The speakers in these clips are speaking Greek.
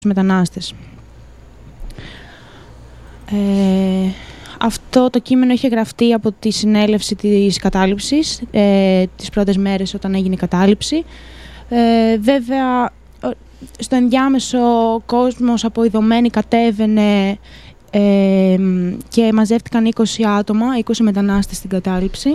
μετανάστες. Αυτό το κείμενο είχε γραφτεί από τη συνέλευση της κατάληψης, τις πρώτες μέρες όταν έγινε η κατάληψη. Βέβαια, στο ενδιάμεσο ο κόσμος από Ιδωμένη κατέβαινε και μαζεύτηκαν 20 άτομα, 20 μετανάστες στην κατάληψη.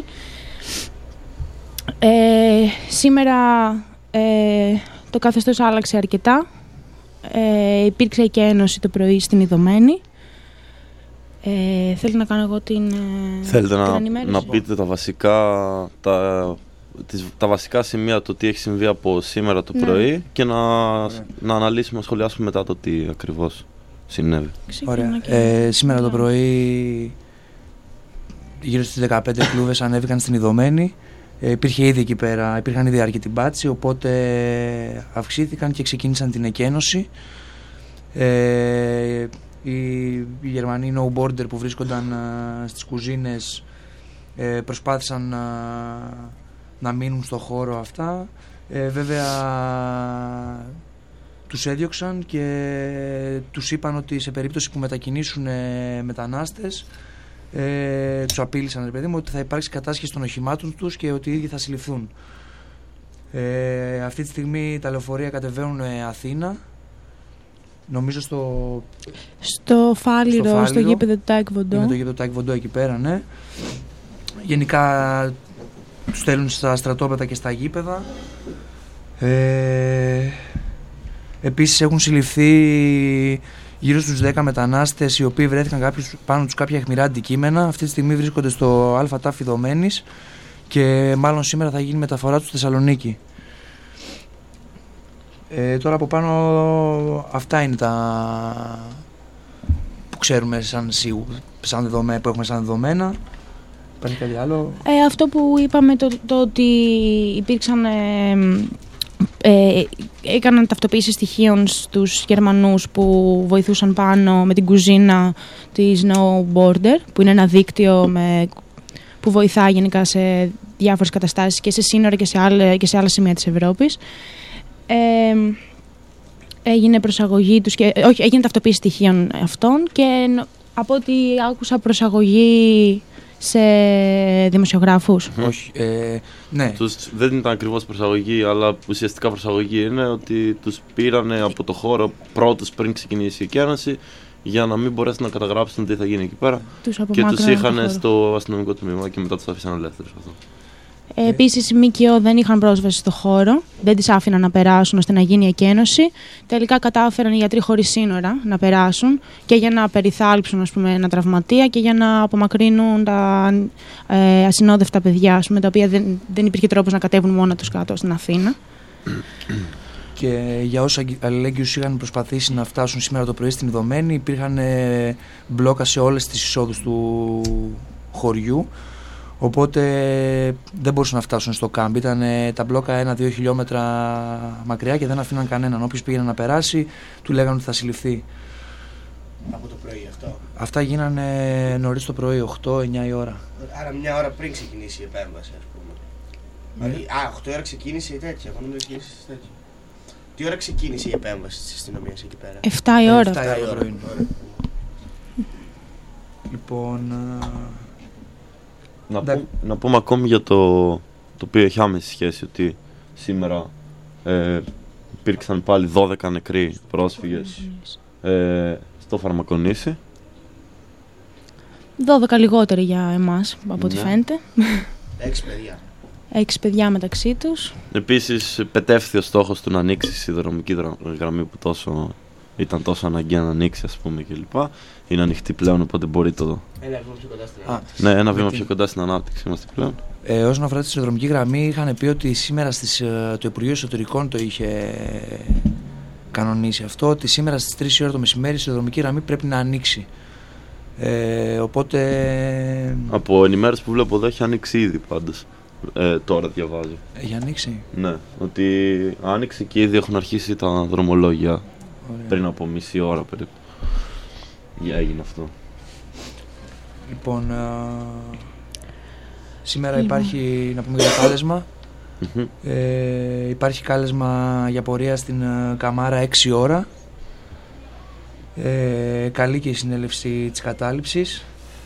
Σήμερα το καθεστώς άλλαξε αρκετά. Υπήρξε και ένωση το πρωί στην Ιδωμένη. Θέλετε να κάνω εγώ την Θέλετε ενημέρωση? να πείτε τα βασικά σημεία, το τι έχει συμβεί από σήμερα το πρωί και να αναλύσουμε, να σχολιάσουμε μετά το τι ακριβώς συνέβη. Ωραία. Σήμερα το πρωί γύρω στις 15 κλούβες ανέβηκαν στην Ιδωμένη. Υπήρχε ήδη εκεί πέρα, υπήρχαν ήδη αρκετοί μπάτσοι, οπότε αυξήθηκαν και ξεκίνησαν την εκένωση. Οι Γερμανοί No Border που βρίσκονταν στις κουζίνες προσπάθησαν να μείνουν στο χώρο αυτά. Βέβαια τους έδιωξαν και τους είπαν ότι σε περίπτωση που μετακινήσουν μετανάστες, τους απείλησαν, παιδί μου, ότι θα υπάρξει κατάσχεση των οχημάτων τους και ότι οι ίδιοι θα συλληφθούν. Αυτή τη στιγμή τα λεωφορεία κατεβαίνουν Αθήνα, νομίζω στο Φάληρο, στο γήπεδο του Τάικ Βοντό. Είναι το γήπεδο του Τάικ Βοντό εκεί πέρα, ναι. Γενικά τους στέλνουν στα στρατόπεδα και στα γήπεδα. Επίσης έχουν συλληφθεί γύρω στους 10 μετανάστες, οι οποίοι βρέθηκαν πάνω τους κάποια αιχμηρά αντικείμενα. Αυτή τη στιγμή βρίσκονται στο ΑΤΑΦ Ιδωμένης και μάλλον σήμερα θα γίνει μεταφορά τους στη Θεσσαλονίκη. Τώρα από πάνω αυτά είναι τα που ξέρουμε που έχουμε σαν δεδομένα. Υπάρχει κάτι άλλο? Αυτό που είπαμε, το ότι υπήρξαν έκαναν ταυτοποίηση στοιχείων στους Γερμανούς που βοηθούσαν πάνω με την κουζίνα της No Border, που είναι ένα δίκτυο που βοηθά γενικά σε διάφορες καταστάσεις και σε σύνορα και σε άλλα σημεία της Ευρώπης. Έγινε προσαγωγή τους έγινε ταυτοποίηση στοιχείων αυτών και από ό,τι άκουσα προσαγωγή σε δημοσιογράφους. Όχι, ναι. Δεν ήταν ακριβώς προσαγωγή, αλλά ουσιαστικά προσαγωγή είναι ότι τους πήρανε από το χώρο πρώτους πριν ξεκινήσει η εκένωση, για να μην μπορέσουν να καταγράψουν τι θα γίνει εκεί πέρα. Και τους είχαν στο αστυνομικό τμήμα και μετά τους άφησαν ελεύθερους. Επίσης, οι ΜΚΟ δεν είχαν πρόσβαση στο χώρο, δεν τις άφηναν να περάσουν ώστε να γίνει η εκένωση. Τελικά κατάφεραν οι γιατροί χωρίς σύνορα να περάσουν και για να περιθάλψουν, ας πούμε, ένα τραυματία και για να απομακρύνουν τα ασυνόδευτα παιδιά, ας πούμε, τα οποία δεν υπήρχε τρόπος να κατέβουν μόνα τους κάτω στην Αθήνα. Και για όσους αλληλέγγυους είχαν προσπαθήσει να φτάσουν σήμερα το πρωί στην Ιδωμένη, υπήρχαν μπλόκα σε όλες τις εισόδους του χωριού. Οπότε δεν μπορούσαν να φτάσουν στο κάμπ. Ήταν τα μπλόκα 1-2 χιλιόμετρα μακριά και δεν αφήναν κανέναν. Όποιος πήγαινε να περάσει, του λέγανε ότι θα συλληφθεί. Από το πρωί αυτό? Αυτά γίνανε νωρίς το πρωί, 8-9 η ώρα. Άρα μια ώρα πριν ξεκινήσει η επέμβαση, ας πούμε. Ναι. 8 ώρα ξεκίνησε η τέτοια. Τι ώρα ξεκίνησε η επέμβαση της αστυνομίας εκεί πέρα? 7 η ώρα. 7 η ώρα το πρωί. Λοιπόν... Να πούμε ακόμη για το οποίο έχει άμεση σχέση, ότι σήμερα υπήρξαν πάλι 12 νεκροί πρόσφυγες στο Φαρμακονήσι. 12 λιγότεροι για εμάς, από ό,τι φαίνεται. 6 παιδιά. 6 παιδιά μεταξύ τους. Επίσης πετεύθη ο στόχος του να ανοίξει η σιδηροδρομική γραμμή που ήταν τόσο αναγκαία να ανοίξει, ας πούμε, κλπ. Είναι ανοιχτή πλέον, οπότε μπορεί το... Ένα βήμα πιο κοντά στην ανάπτυξη. Ναι, ένα βήμα πιο κοντά στην ανάπτυξη είμαστε πλέον. Όσον αφορά τη σιδηροδρομική γραμμή, είχαν πει ότι σήμερα το Υπουργείο Εσωτερικών το είχε κανονίσει αυτό, ότι σήμερα στις 3 η ώρα το μεσημέρι η σιδηροδρομική γραμμή πρέπει να ανοίξει. Οπότε... Από ενημέρωση που βλέπω εδώ έχει ανοίξει ήδη πάντως. Τώρα διαβάζω. Έχει ανοίξει? Ναι, ότι άνοιξε και ήδη έχουν αρχίσει τα δρομολόγια. Ωραία. Πριν από μισή ώρα περίπου. Έγινε αυτό. Λοιπόν, σήμερα υπάρχει, να πούμε, για το κάλεσμα. Υπάρχει κάλεσμα για πορεία στην Καμάρα 6 ώρα. Καλή και η συνέλευση της κατάληψης.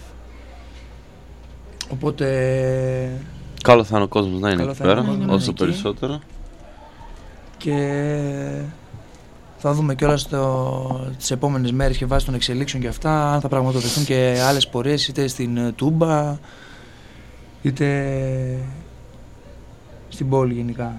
Οπότε καλό θα είναι ο κόσμος να είναι εκεί πέρα, όσο περισσότερο. Και θα δούμε κιόλας τις επόμενες μέρες και βάσει των εξελίξεων και αυτά, αν θα πραγματοποιηθούν και άλλες πορείες, είτε στην Τούμπα, είτε στην πόλη γενικά.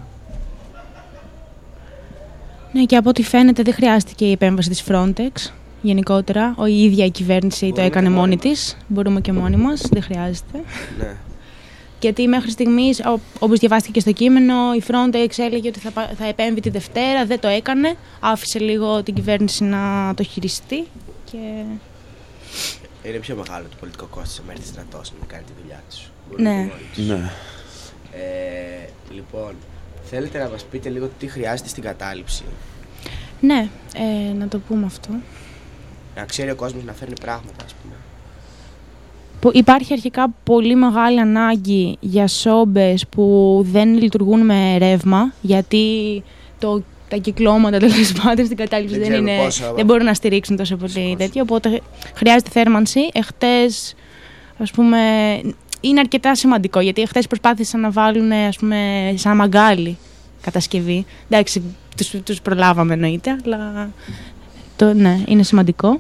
Ναι, και από ό,τι φαίνεται δεν χρειάστηκε η επέμβαση της Frontex γενικότερα. Η ίδια η κυβέρνηση το έκανε μόνη της. Μπορούμε και μόνοι μας, δεν χρειάζεται. Ναι. Γιατί μέχρι στιγμής, όπως διαβάστηκε και στο κείμενο, η Frontex έλεγε ότι θα επέμβει τη Δευτέρα, δεν το έκανε. Άφησε λίγο την κυβέρνηση να το χειριστεί. Και... Είναι πιο μεγάλο το πολιτικό κόστος να έρθει στρατός να κάνει τη δουλειά της. Ναι. Ναι. Λοιπόν, θέλετε να μας πείτε λίγο τι χρειάζεται στην κατάληψη? Ναι, να το πούμε αυτό. Να ξέρει ο κόσμος να φέρνει πράγματα, ας πούμε. Υπάρχει αρχικά πολύ μεγάλη ανάγκη για σόμπες που δεν λειτουργούν με ρεύμα, γιατί τα κυκλώματα τέλος πάντων στην κατάληψη δεν μπορούν να στηρίξουν τόσο πολύ τέτοιο, οπότε χρειάζεται θέρμανση. Εχθές, ας πούμε, είναι αρκετά σημαντικό, γιατί εχθές προσπάθησαν να βάλουν, ας πούμε, σαν μαγκάλι κατασκευή. Εντάξει, τους προλάβαμε εννοείται, αλλά ναι, είναι σημαντικό.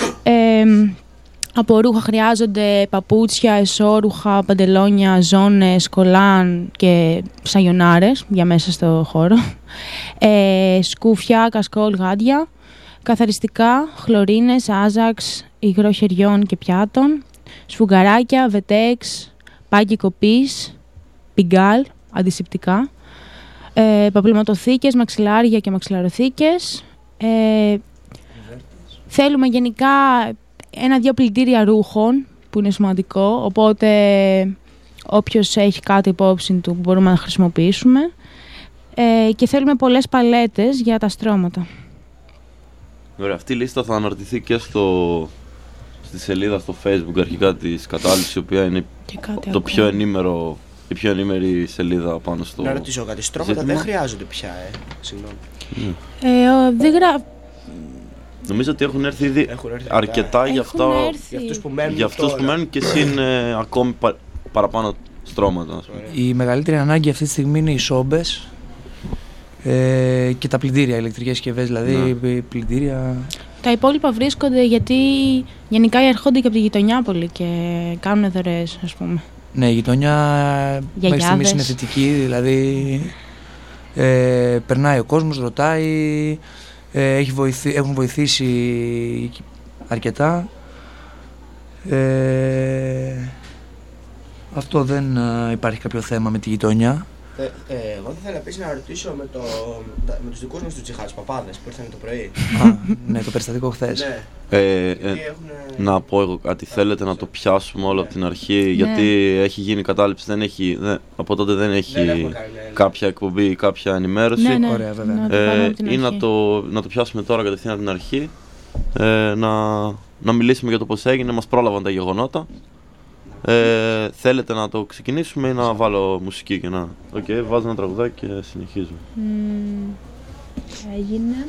Από ρούχα χρειάζονται παπούτσια, εσώρουχα, παντελόνια, ζώνες, κολάν και σαγιονάρες για μέσα στο χώρο. Σκούφια, κασκόλ, γάντια. Καθαριστικά, χλωρίνες, άζαξ, υγρό χεριών και πιάτων. Σφουγγαράκια, βετέξ, πάγκι κοπής, πιγκάλ, αντισηπτικά. Παπλωματοθήκες, μαξιλάρια και μαξιλαροθήκες. Θέλουμε γενικά 1-2 πλυντήρια ρούχων που είναι σημαντικό, οπότε όποιος έχει κάτι υπόψη του μπορούμε να χρησιμοποιήσουμε, και θέλουμε πολλές παλέτες για τα στρώματα. Ωραία, αυτή η λίστα θα αναρτηθεί και στη σελίδα στο Facebook αρχικά της κατάληψης, η οποία είναι το πιο ενήμερο, η πιο ενήμερη σελίδα πάνω στο... Να ρωτήσω κάτι, στρώματα δεν χρειάζονται πια, συγγνώμη. Νομίζω ότι έχουν έρθει ήδη αρκετά για αυτούς που μένουν και συν ακόμη παραπάνω στρώματα. Η μεγαλύτερη ανάγκη αυτή τη στιγμή είναι οι σόμπες και τα πλυντήρια, ηλεκτρικές συσκευές, δηλαδή πλυντήρια. Τα υπόλοιπα βρίσκονται γιατί γενικά έρχονται και από τη γειτονιά πολύ και κάνουν δωρεές, ας πούμε. Ναι, η γειτονιά μέχρι στιγμής είναι θετική, δηλαδή περνάει ο κόσμος, ρωτάει. Έχουν βοηθήσει αρκετά. Αυτό δεν υπάρχει κάποιο θέμα με τη γειτονιά. Εγώ θα ήθελα επίσης να ρωτήσω με τους δικούς μας τους τσιχάδες παπάδες που ήρθαν το πρωί. Ναι, το περιστατικό χθες. Να πω εγώ κάτι, θέλετε να το πιάσουμε όλο από την αρχή, γιατί έχει γίνει κατάληψη, από τότε δεν έχει κάποια εκπομπή ή κάποια ενημέρωση. Ναι, ωραία, βέβαια. Ή να το πιάσουμε τώρα κατευθείαν από την αρχή, να μιλήσουμε για το πώς έγινε, μας πρόλαβαν τα γεγονότα. Θέλετε να το ξεκινήσουμε ή να βάλω μουσική και να... βάζω ένα τραγουδάκι και συνεχίζουμε. Έγινε.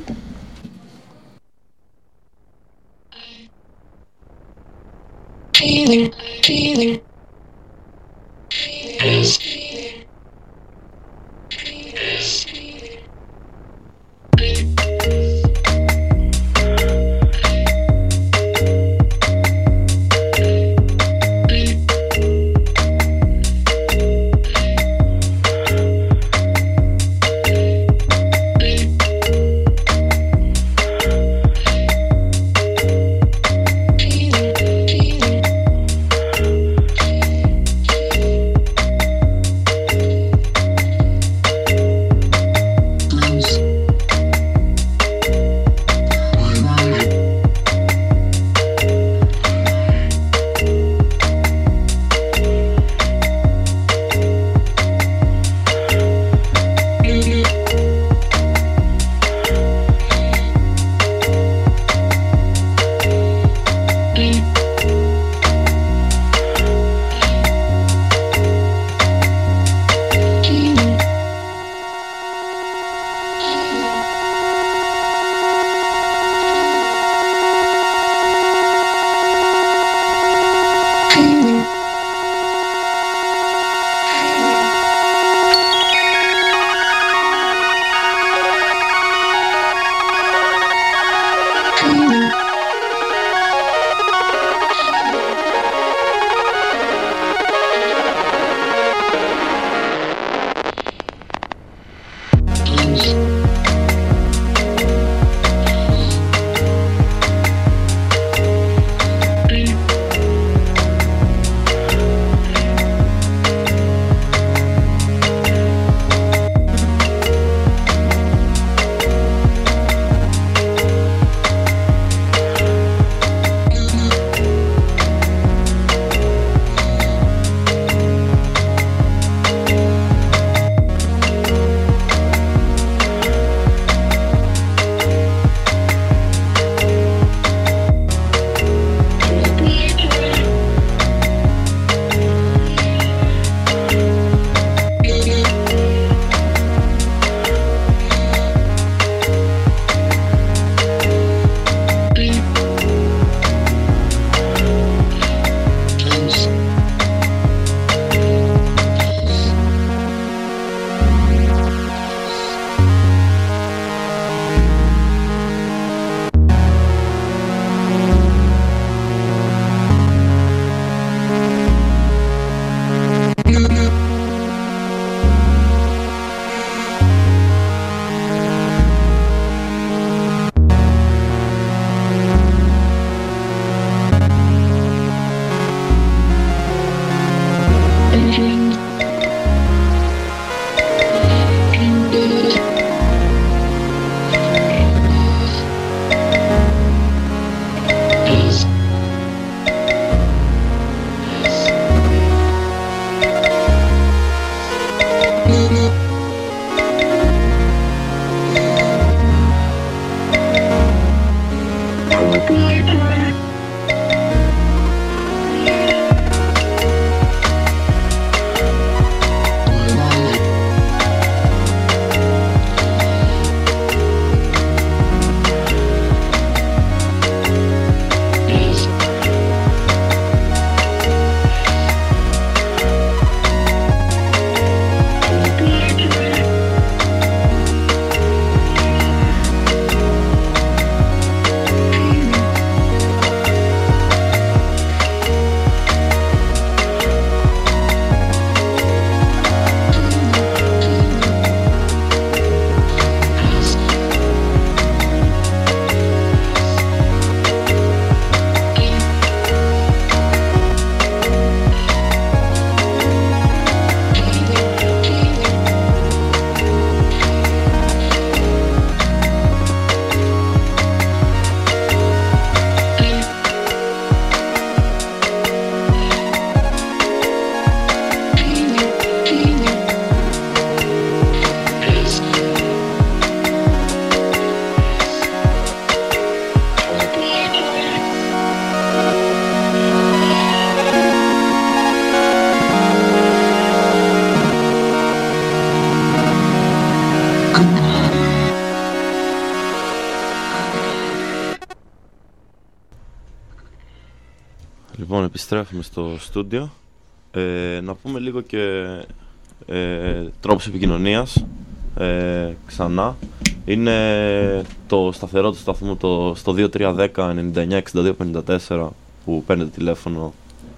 Λοιπόν, επιστρέφουμε στο στούντιο. Να πούμε λίγο και τρόπους επικοινωνίας ξανά. Είναι το σταθερό του σταθμού στο 2310-99-62-54 που παίρνετε τηλέφωνο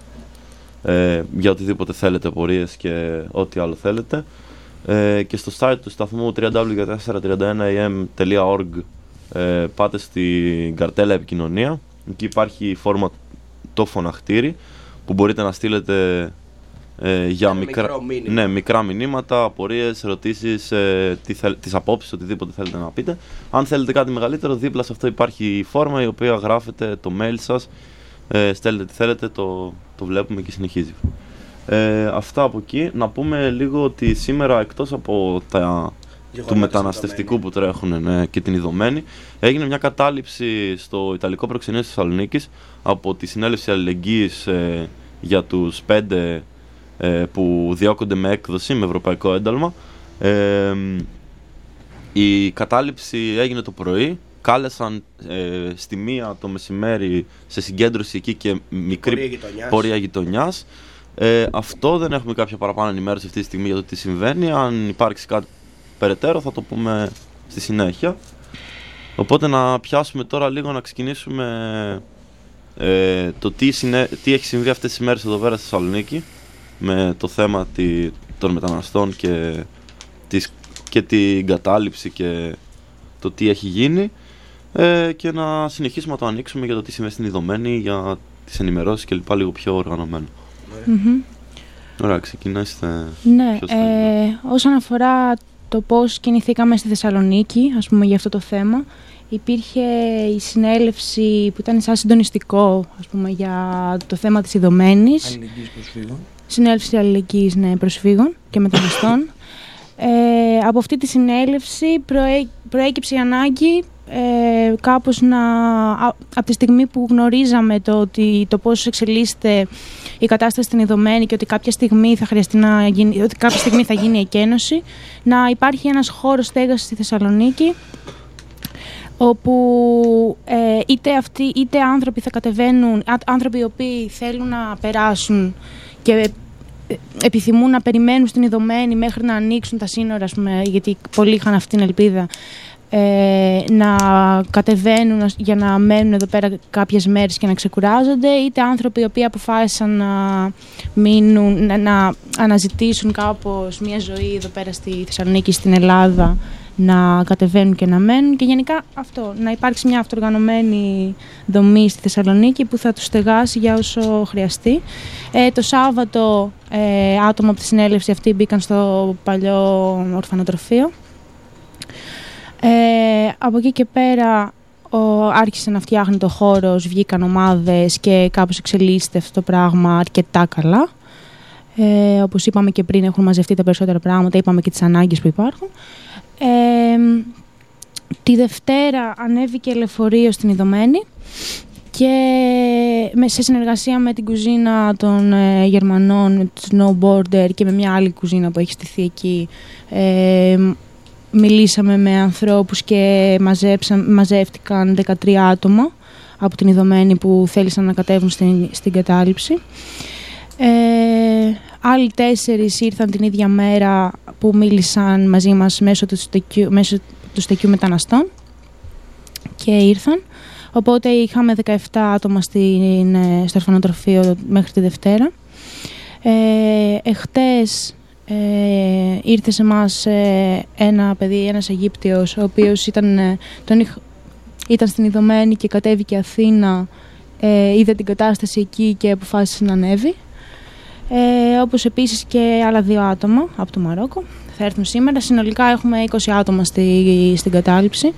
για οτιδήποτε θέλετε, πορείες και ό,τι άλλο θέλετε. Και στο site του σταθμού www.431am.org πάτε στην καρτέλα επικοινωνία. Εκεί υπάρχει φόρμα το φωναχτήρι που μπορείτε να στείλετε για μικρά μηνύματα, απορίες, ερωτήσεις, τις απόψεις, οτιδήποτε θέλετε να πείτε. Αν θέλετε κάτι μεγαλύτερο, δίπλα σε αυτό υπάρχει η φόρμα η οποία γράφετε το mail σας, στέλνετε τι θέλετε, το βλέπουμε και συνεχίζει. Αυτά από εκεί. Να πούμε λίγο ότι σήμερα, εκτός από του μεταναστευτικού που τρέχουν και την ειδωμένη, έγινε μια κατάληψη στο Ιταλικό Προξενείο της Θεσσαλονίκης από τη Συνέλευση Αλληλεγγύης για τους 5 που διώκονται με έκδοση, με ευρωπαϊκό ένταλμα. Η κατάληψη έγινε το πρωί. Κάλεσαν στη 1 το μεσημέρι σε συγκέντρωση εκεί και μικρή πορεία γειτονιάς. Αυτό δεν έχουμε κάποια παραπάνω ενημέρωση αυτή τη στιγμή για το τι συμβαίνει. Αν υπάρξει κάτι περαιτέρω θα το πούμε στη συνέχεια. Οπότε να πιάσουμε τώρα λίγο να ξεκινήσουμε το τι έχει συμβεί αυτές τις μέρες εδώ πέρα στη Θεσσαλονίκη με το θέμα των μεταναστών και την κατάληψη και το τι έχει γίνει, και να συνεχίσουμε να το ανοίξουμε για το τι συμβαίνει στην ειδωμένη, για τις ενημερώσεις και λοιπά, λίγο πιο οργανωμένο. Ωραία, ξεκινάστε. Ναι, όσον αφορά το πώς κινηθήκαμε στη Θεσσαλονίκη, ας πούμε, για αυτό το θέμα, υπήρχε η συνέλευση που ήταν σαν συντονιστικό, ας πούμε, για το θέμα της ειδωμένης. Αλληλεγγύης προσφύγων. Συνέλευση αλληλεγγύης, ναι, προσφύγων και μεταναστών. Από αυτή τη συνέλευση προέκυψε η ανάγκη κάπως από τη στιγμή που γνωρίζαμε το πώς εξελίσσεται η κατάσταση στην ειδωμένη και ότι κάποια στιγμή θα χρειαστεί θα γίνει η εκένωση, να υπάρχει ένας χώρος στέγασης στη Θεσσαλονίκη, όπου είτε άνθρωποι θα κατεβαίνουν, άνθρωποι οι οποίοι θέλουν να περάσουν και επιθυμούν να περιμένουν στην ειδωμένη μέχρι να ανοίξουν τα σύνορα, ας πούμε, γιατί πολλοί είχαν αυτή την ελπίδα, να κατεβαίνουν για να μένουν εδώ πέρα κάποιες μέρες και να ξεκουράζονται, είτε άνθρωποι οι οποίοι αποφάσισαν να μείνουν, να αναζητήσουν κάπως μια ζωή εδώ πέρα στη Θεσσαλονίκη, στην Ελλάδα, να κατεβαίνουν και να μένουν, και γενικά αυτό, να υπάρξει μια αυτοοργανωμένη δομή στη Θεσσαλονίκη που θα τους στεγάσει για όσο χρειαστεί. Το Σάββατο άτομα από τη συνέλευση αυτή μπήκαν στο παλιό ορφανοτροφείο. Από εκεί και πέρα άρχισε να φτιάχνει το χώρος, βγήκαν ομάδες και κάπως εξελίσσεται αυτό το πράγμα αρκετά καλά. Όπως είπαμε και πριν, έχουν μαζευτεί τα περισσότερα πράγματα, είπαμε και τις ανάγκες που υπάρχουν. Τη Δευτέρα ανέβηκε λεωφορείο στην ειδωμένη και σε συνεργασία με την κουζίνα των Γερμανών, με το snowboarder και με μια άλλη κουζίνα που έχει στηθεί εκεί, μιλήσαμε με ανθρώπους και μαζεύτηκαν 13 άτομα από την Ιδωμένη που θέλησαν να κατέβουν στην κατάληψη. Άλλοι 4 ήρθαν την ίδια μέρα που μίλησαν μαζί μας μέσω του στεκιού μεταναστών και ήρθαν. Οπότε είχαμε 17 άτομα στο ορφανοτροφείο μέχρι τη Δευτέρα. Εχτες ήρθε σε μας ένα παιδί, ένας Αιγύπτιος, ο οποίος ήταν στην Ιδωμένη και κατέβηκε Αθήνα, είδε την κατάσταση εκεί και αποφάσισε να ανέβει. Όπως επίσης και άλλα 2 άτομα από το Μαρόκο θα έρθουν σήμερα. Συνολικά έχουμε 20 άτομα στην κατάληψη.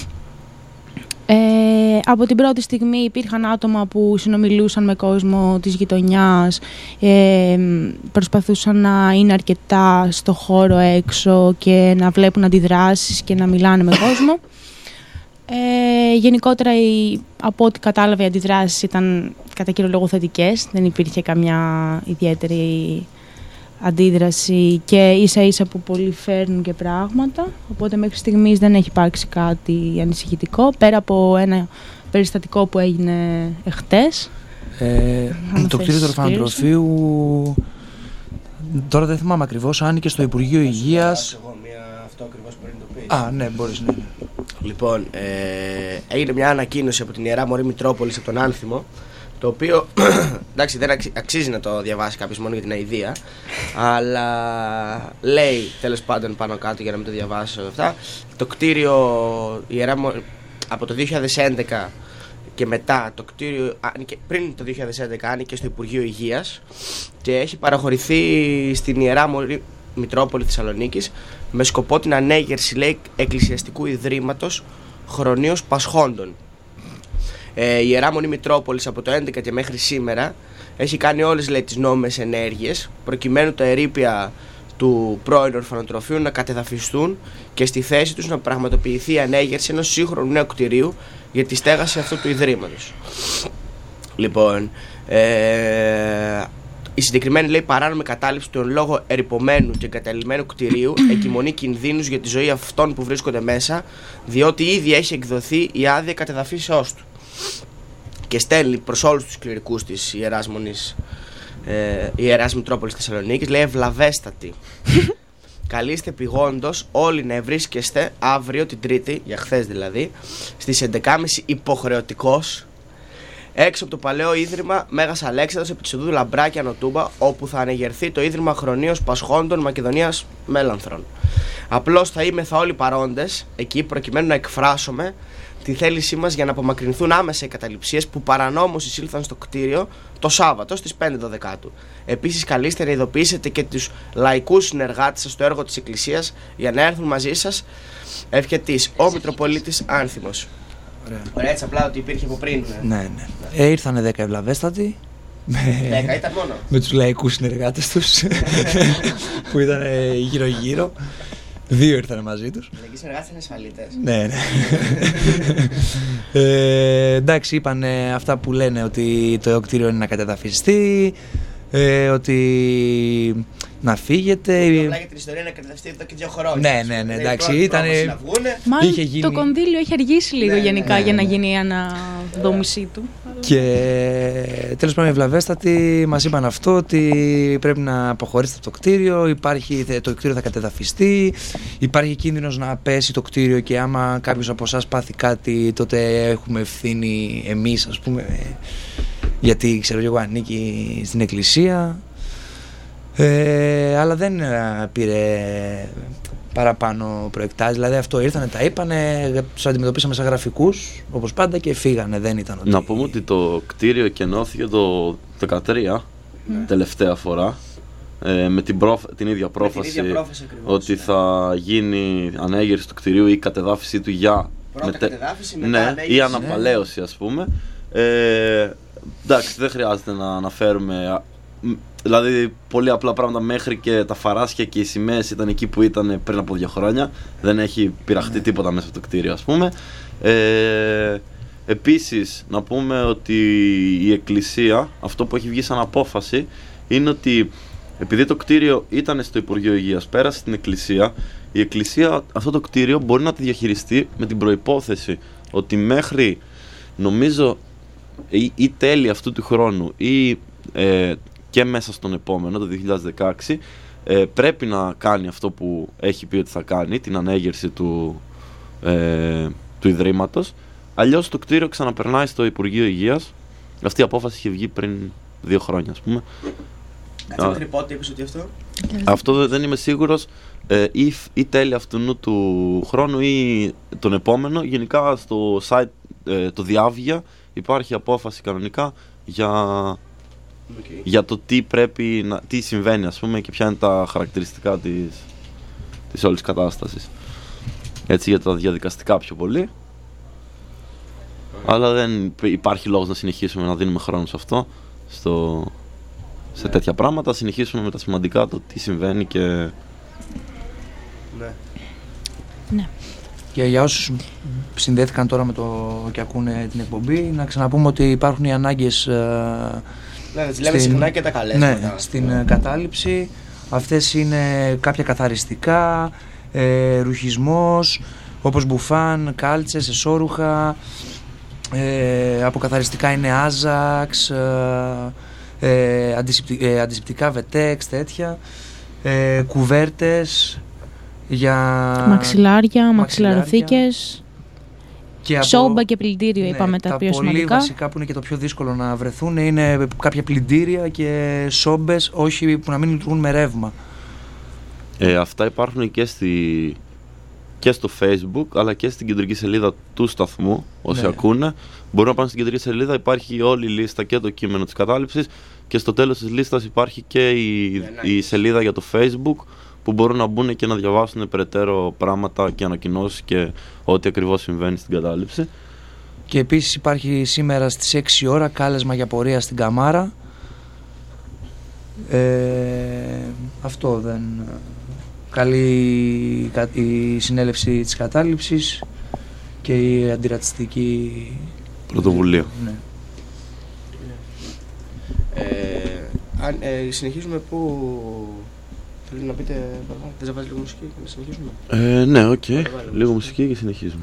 Από την πρώτη στιγμή υπήρχαν άτομα που συνομιλούσαν με κόσμο της γειτονιάς, προσπαθούσαν να είναι αρκετά στο χώρο έξω και να βλέπουν αντιδράσεις και να μιλάνε με κόσμο. Γενικότερα, από ό,τι κατάλαβε, οι αντιδράσεις ήταν κατά κύριο λόγο θετικές. Δεν υπήρχε καμιά ιδιαίτερη αντίδραση και ίσα ίσα που πολλοί φέρνουν και πράγματα. Οπότε μέχρι στιγμής δεν έχει υπάρξει κάτι ανησυχητικό, πέρα από ένα περιστατικό που έγινε εχτες. Το κτίριο του ορφανοτροφείου, τώρα δεν θυμάμαι ακριβώς, άνοιγε στο Υπουργείο Υγείας. Αυτό ακριβώς πριν το πεις. Α, ναι, μπορείς, ναι. Λοιπόν, έγινε μια ανακοίνωση από την Ιερά Μωρή Μητρόπολης, από τον Άνθιμο, το οποίο, εντάξει, δεν αξίζει να το διαβάσει κάποιος μόνο για την αηδία, αλλά λέει, τέλος πάντων, πάνω κάτω, για να μην το διαβάσω αυτά, το κτίριο από το 2011 και μετά, το κτίριο πριν το 2011 άνοιγε στο Υπουργείο Υγείας και έχει παραχωρηθεί στην Ιερά Μωρή Μητρόπολη Θεσσαλονίκης με σκοπό την ανέγερση, λέει, εκκλησιαστικού ιδρύματος χρονίως πασχόντων. Η Ιερά Μονή Μητρόπολης από το 2011 και μέχρι σήμερα έχει κάνει όλες, λέει, τις νόμιμες ενέργειες προκειμένου τα ερείπια του πρώην ορφανοτροφείου να κατεδαφιστούν και στη θέση τους να πραγματοποιηθεί η ανέγερση ενός σύγχρονου νέου κτηρίου για τη στέγαση αυτού του ιδρύματος. Λοιπόν, η συγκεκριμένη, λέει, παράνομη κατάληψη του εν λόγω ερειπωμένου και εγκαταλειμμένου κτηρίου εκκυμονεί κινδύνους για τη ζωή αυτών που βρίσκονται μέσα, διότι ήδη έχει εκδοθεί η άδεια κατεδαφίσεώς του. Και στέλνει προς όλους τους κληρικούς της Ιεράς Μητρόπολης Θεσσαλονίκης, λέει, ευλαβέστατη. Καλείστε επειγόντως όλοι να ευρίσκεστε αύριο, την Τρίτη, για χθες δηλαδή, στις 11.30 υποχρεωτικός, έξω από το παλαιό ίδρυμα Μέγας Αλέξανδρος επί της οδού Λαμπράκια Νοτούμπα, όπου θα ανεγερθεί το ίδρυμα χρονίως πασχόντων Μακεδονίας Μέλανθρων. Απλώς θα είμεθα όλοι παρόντες εκεί προκειμένου να εκφράσουμε τη θέλησή μας για να απομακρυνθούν άμεσα οι καταληψίες που παρανόμως εισήλθαν στο κτίριο το Σάββατο στις 5/12. Επίσης, καλείστε να ειδοποιήσετε και τους λαϊκούς συνεργάτες σας στο έργο της Εκκλησίας για να έρθουν μαζί σας. Ευχετής, ο Μητροπολίτης Άνθιμος. Ωραία, έτσι απλά ότι υπήρχε από πριν. Ναι. Ήρθανε 10 ευλαβέστατοι. 10 ήταν μόνο. Με τους λαϊκούς συνεργάτες τους που ήταν γύρω-γύρω. 2 ήρθανε μαζί τους. Οι λαϊκοί συνεργάτες είναι ασφαλίτες. Ναι. Εντάξει, είπαν αυτά που λένε, ότι το κτίριο είναι να κατεδαφιστεί, ότι να φύγετε. Απλά για την ιστορία να κατεδαφιστεί εδώ και 2 χρόνια. Ναι, εντάξει, ήταν. Μάλλον το κονδύλιο έχει αργήσει λίγο γενικά για να γίνει η αναδόμησή του. Και τέλος πάντων, οι ευλαβέστατοι μας είπαν αυτό, ότι πρέπει να αποχωρήσετε από το κτίριο, το κτίριο θα κατεδαφιστεί, υπάρχει κίνδυνος να πέσει το κτίριο και άμα κάποιος από εσάς πάθει κάτι, τότε έχουμε ευθύνη εμείς, ας πούμε, γιατί ξέρω εγώ ανήκει στην εκκλησία. Αλλά δεν πήρε παραπάνω προεκτάσεις, δηλαδή αυτό ήρθανε, τα είπανε, τους αντιμετωπίσαμε σαν γραφικούς όπως πάντα και φύγανε, δεν ήταν ότι... Να πούμε ότι το κτίριο εκενώθηκε το 2013, τελευταία φορά, με την ίδια πρόφαση, ότι θα γίνει ανέγερση του κτιρίου ή κατεδάφιση του για κατεδάφιση, μετά ή αναπαλαίωση, ας πούμε. Εντάξει, δεν χρειάζεται να αναφέρουμε, δηλαδή πολύ απλά πράγματα, μέχρι και τα φαράσια και οι σημαίες ήταν εκεί που ήταν πριν από 2 χρόνια. Δεν έχει πειραχτεί τίποτα μέσα από το κτίριο, ας πούμε. Επίσης, να πούμε ότι η Εκκλησία, αυτό που έχει βγει σαν απόφαση, είναι ότι επειδή το κτίριο ήταν στο Υπουργείο Υγείας, πέρασε στην Εκκλησία, η Εκκλησία αυτό το κτίριο μπορεί να τη διαχειριστεί με την προϋπόθεση ότι μέχρι, νομίζω, ή τέλη αυτού του χρόνου ή και μέσα στον επόμενο, το 2016, πρέπει να κάνει αυτό που έχει πει ότι θα κάνει, την ανέγερση του Ιδρύματος. Αλλιώς το κτίριο ξαναπερνάει στο Υπουργείο Υγείας. Αυτή η απόφαση είχε βγει πριν 2 χρόνια, ας πούμε. Κάτσε πότε είπες ότι αυτό? Αυτό δεν είμαι σίγουρος, ή τέλη αυτού του χρόνου ή τον επόμενο. Γενικά στο site το Διάβγεια υπάρχει απόφαση κανονικά για το τι συμβαίνει, ας πούμε, και ποια είναι τα χαρακτηριστικά της όλης κατάστασης. Έτσι, για τα διαδικαστικά πιο πολύ. Αλλά δεν υπάρχει λόγος να συνεχίσουμε να δίνουμε χρόνο σε αυτό, σε τέτοια πράγματα. Συνεχίσουμε με τα σημαντικά, το τι συμβαίνει και... Ναι. Και για όσους συνδέθηκαν τώρα και ακούνε την εκπομπή, να ξαναπούμε ότι υπάρχουν οι ανάγκες λέμε συχνά και τα καλέσματα. Ναι, στην κατάληψη. Αυτές είναι κάποια καθαριστικά, ρουχισμός, όπως μπουφάν, κάλτσες, εσώρουχα, αποκαθαριστικά είναι άζαξ, αντισηπτικά βετέξ, τέτοια, κουβέρτες για μαξιλάρια, μαξιλαροθήκες, σόμπα και πλυντήριο, ναι, είπαμε τα πιο σημαντικά. Τα πολύ βασικά που είναι και το πιο δύσκολο να βρεθούν είναι κάποια πλυντήρια και σόμπες, όχι που να μην λειτουργούν με ρεύμα. Αυτά υπάρχουν και στο Facebook, αλλά και στην κεντρική σελίδα του σταθμού. Όσοι ακούνε μπορούν να πάνε στην κεντρική σελίδα, υπάρχει όλη η λίστα και το κείμενο της κατάληψης, και στο τέλος της λίστας υπάρχει και η σελίδα για το Facebook, που μπορούν να μπουν και να διαβάσουν περαιτέρω πράγματα και ανακοινώσεις και ό,τι ακριβώς συμβαίνει στην κατάληψη. Και επίσης υπάρχει σήμερα στις 6 ώρα κάλεσμα για πορεία στην Καμάρα. Αυτό δεν... Καλή η συνέλευση της κατάληψης και η αντιρατσιστική πρωτοβουλία. Ναι. Συνεχίζουμε που... Θέλετε να πείτε, θες να βάζεις λίγο μουσική και να συνεχίζουμε? Ναι, οκ. Λίγο μουσική και συνεχίζουμε.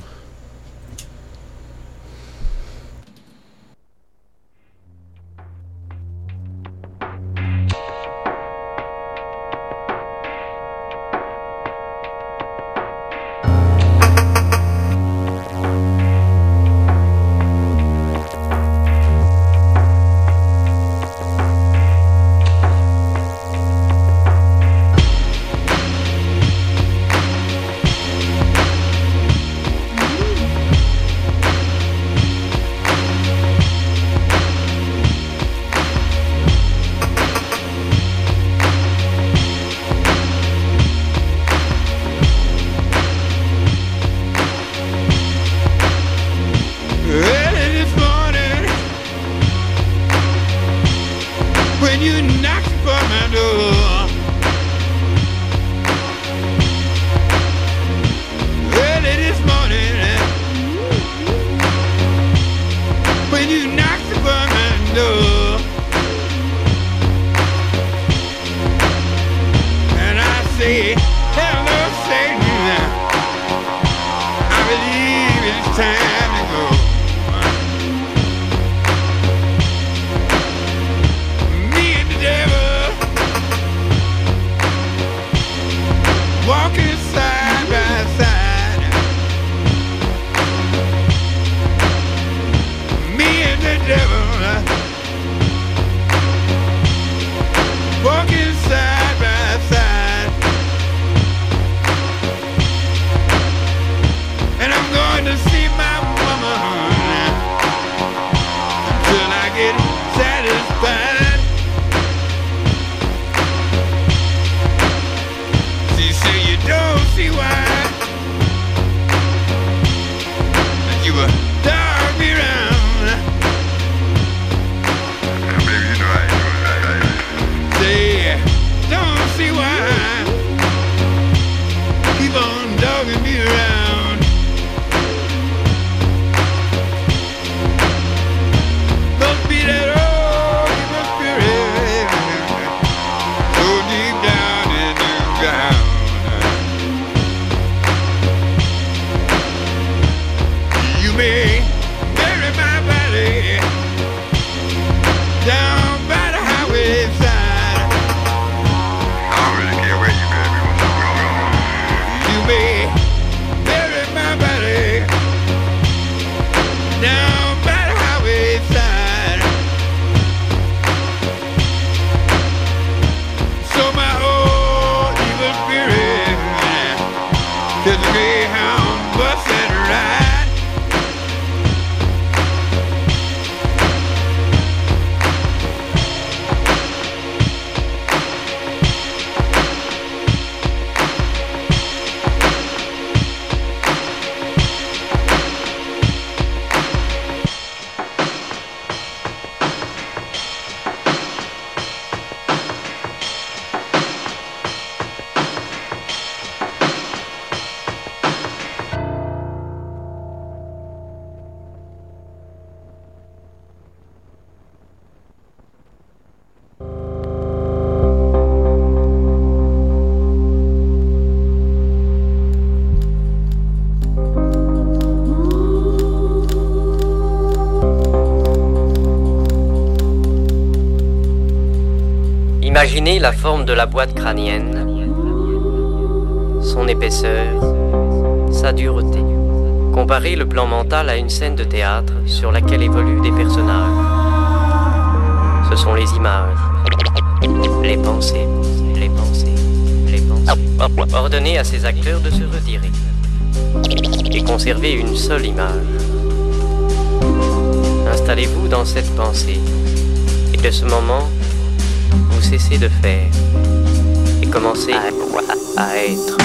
Imaginez la forme de la boîte crânienne, son épaisseur, sa dureté. Comparez le plan mental à une scène de théâtre sur laquelle évoluent des personnages. Ce sont les images, les pensées, les pensées, les pensées. Ordonnez à ces acteurs de se retirer et conservez une seule image. Installez-vous dans cette pensée et de ce moment, vous cessez de faire et commencez à être.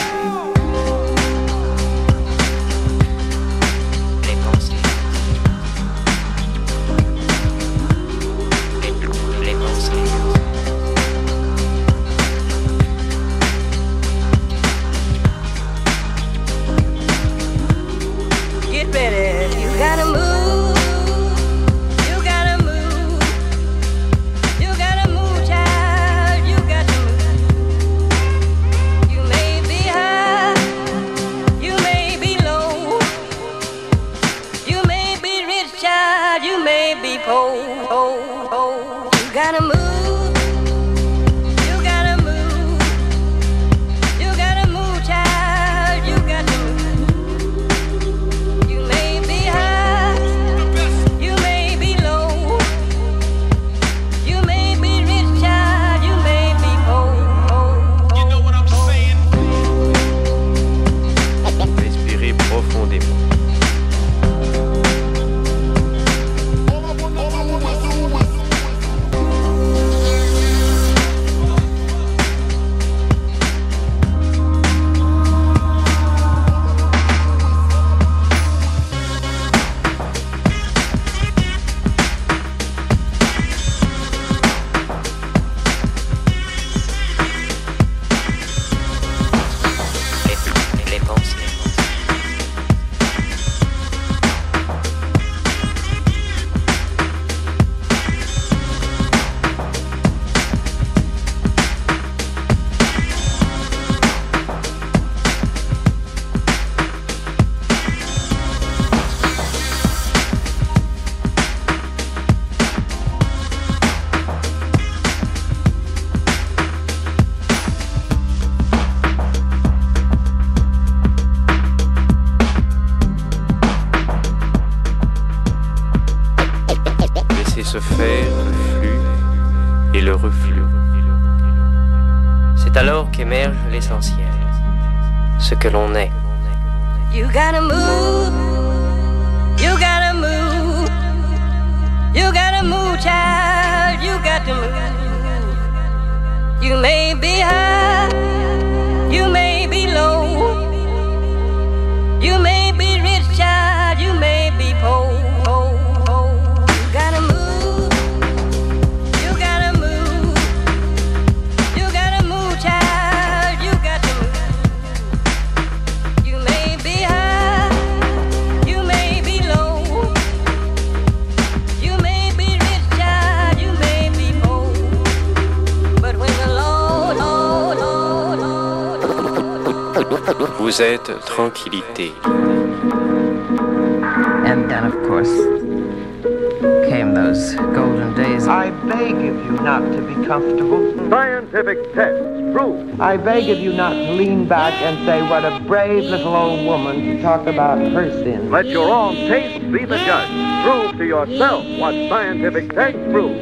Les pensées. Les pensées. Get ready, you gotta move. Se faire le flux et le reflux. C'est alors qu'émerge l'essentiel, ce que l'on est. You gotta move, you gotta move, you gotta move, child, you got to move. You may be high, you may be low, you may be rich, child, you may be poor. You gotta move. Vous êtes tranquillité. And then, of course, came those golden days. I beg of you not to be comfortable. Scientific tests prove. I beg of you not to lean back and say, what a brave little old woman to talk about her sin. Let your own taste be the judge. Prove to yourself what scientific tests prove.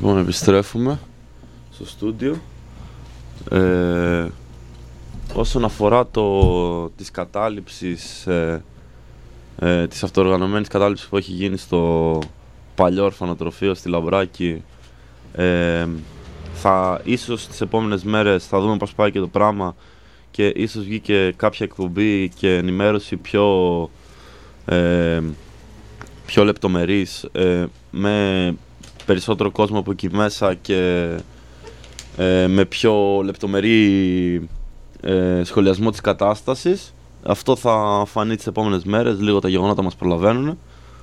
Λοιπόν, επιστρέφουμε στο στούντιο. Όσον αφορά της κατάληψης, της αυτοοργανωμένης κατάληψης που έχει γίνει στο παλιό ορφανοτροφείο στη Λαμπράκη, ίσως τις επόμενες μέρες θα δούμε πώς πάει και το πράγμα και ίσως βγει και κάποια εκπομπή και ενημέρωση πιο λεπτομερής, με περισσότερο κόσμο από εκεί μέσα και με πιο λεπτομερή σχολιασμό της κατάστασης. Αυτό θα φανεί τις επόμενες μέρες, λίγο τα γεγονότα μας προλαβαίνουν.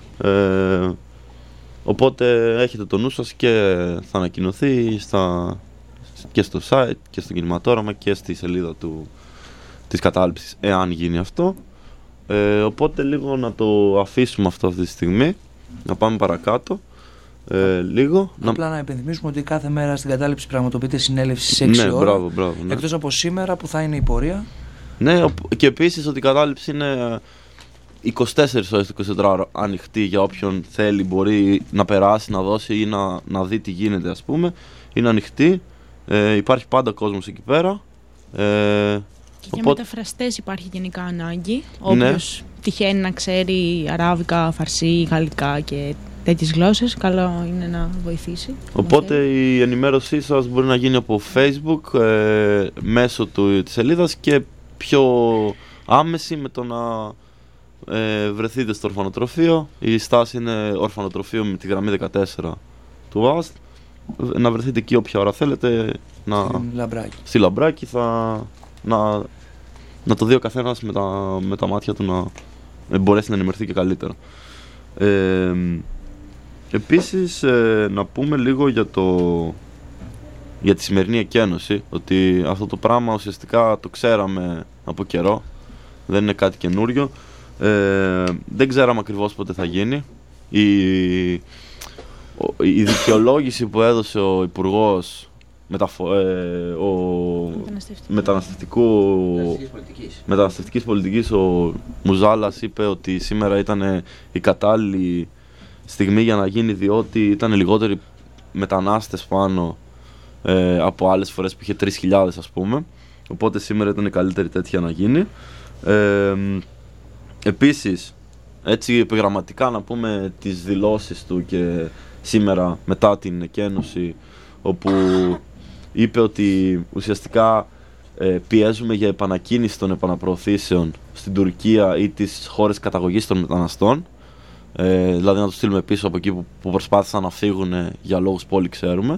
Οπότε έχετε το νου σας και θα ανακοινωθεί και στο site και στο κινηματόραμα και στη σελίδα της κατάληψης, εάν γίνει αυτό. Οπότε λίγο να το αφήσουμε αυτό αυτή τη στιγμή, να πάμε παρακάτω. Λίγο. Απλά να υπενθυμίσουμε ότι κάθε μέρα στην κατάληψη πραγματοποιείται συνέλευση σε 6 ώρα. Μπράβο, ναι. Εκτός από σήμερα που θα είναι η πορεία. Ναι, και επίσης ότι η κατάληψη είναι 24 ώρες το 24ωρο ανοιχτή για όποιον θέλει, μπορεί να περάσει, να δώσει ή να δει τι γίνεται, ας πούμε. Είναι ανοιχτή, υπάρχει πάντα κόσμος εκεί πέρα. Και για μεταφραστές υπάρχει γενικά ανάγκη. Όποιος τυχαίνει να ξέρει αράβικα, φαρσί, γαλλικά και τέτοιες γλώσσες, καλό είναι να βοηθήσει. Οπότε η ενημέρωσή σας μπορεί να γίνει από Facebook, μέσω της σελίδας, και πιο άμεση με το να βρεθείτε στο ορφανοτροφείο. Η στάση είναι ορφανοτροφείο με τη γραμμή 14 του ΑΣΤ. Να βρεθείτε εκεί όποια ώρα θέλετε. Στη Λαμπράκη. Να το δει ο καθένας με τα μάτια του, να μπορέσει να ενημερωθεί και καλύτερα. Επίσης, να πούμε λίγο για τη σημερινή εκένωση, ότι αυτό το πράγμα ουσιαστικά το ξέραμε από καιρό, δεν είναι κάτι καινούριο. Δεν ξέραμε ακριβώς πότε θα γίνει. Η δικαιολόγηση που έδωσε ο Υπουργός μεταναστευτικής πολιτικής, ο Μουζάλας, είπε ότι σήμερα ήταν η κατάλληλη στιγμή για να γίνει, διότι ήταν λιγότεροι μετανάστες πάνω από άλλες φορές που είχε 3.000, ας πούμε. Οπότε σήμερα ήταν η καλύτερη τέτοια να γίνει. Επίσης, έτσι επιγραμματικά να πούμε τις δηλώσεις του και σήμερα μετά την εκένωση, όπου είπε ότι ουσιαστικά πιέζουμε για επανακίνηση των επαναπροωθήσεων στην Τουρκία ή τις χώρες καταγωγής των μεταναστών, δηλαδή να τους στείλουμε πίσω από εκεί που προσπάθησαν να φύγουν για λόγους που όλοι ξέρουμε.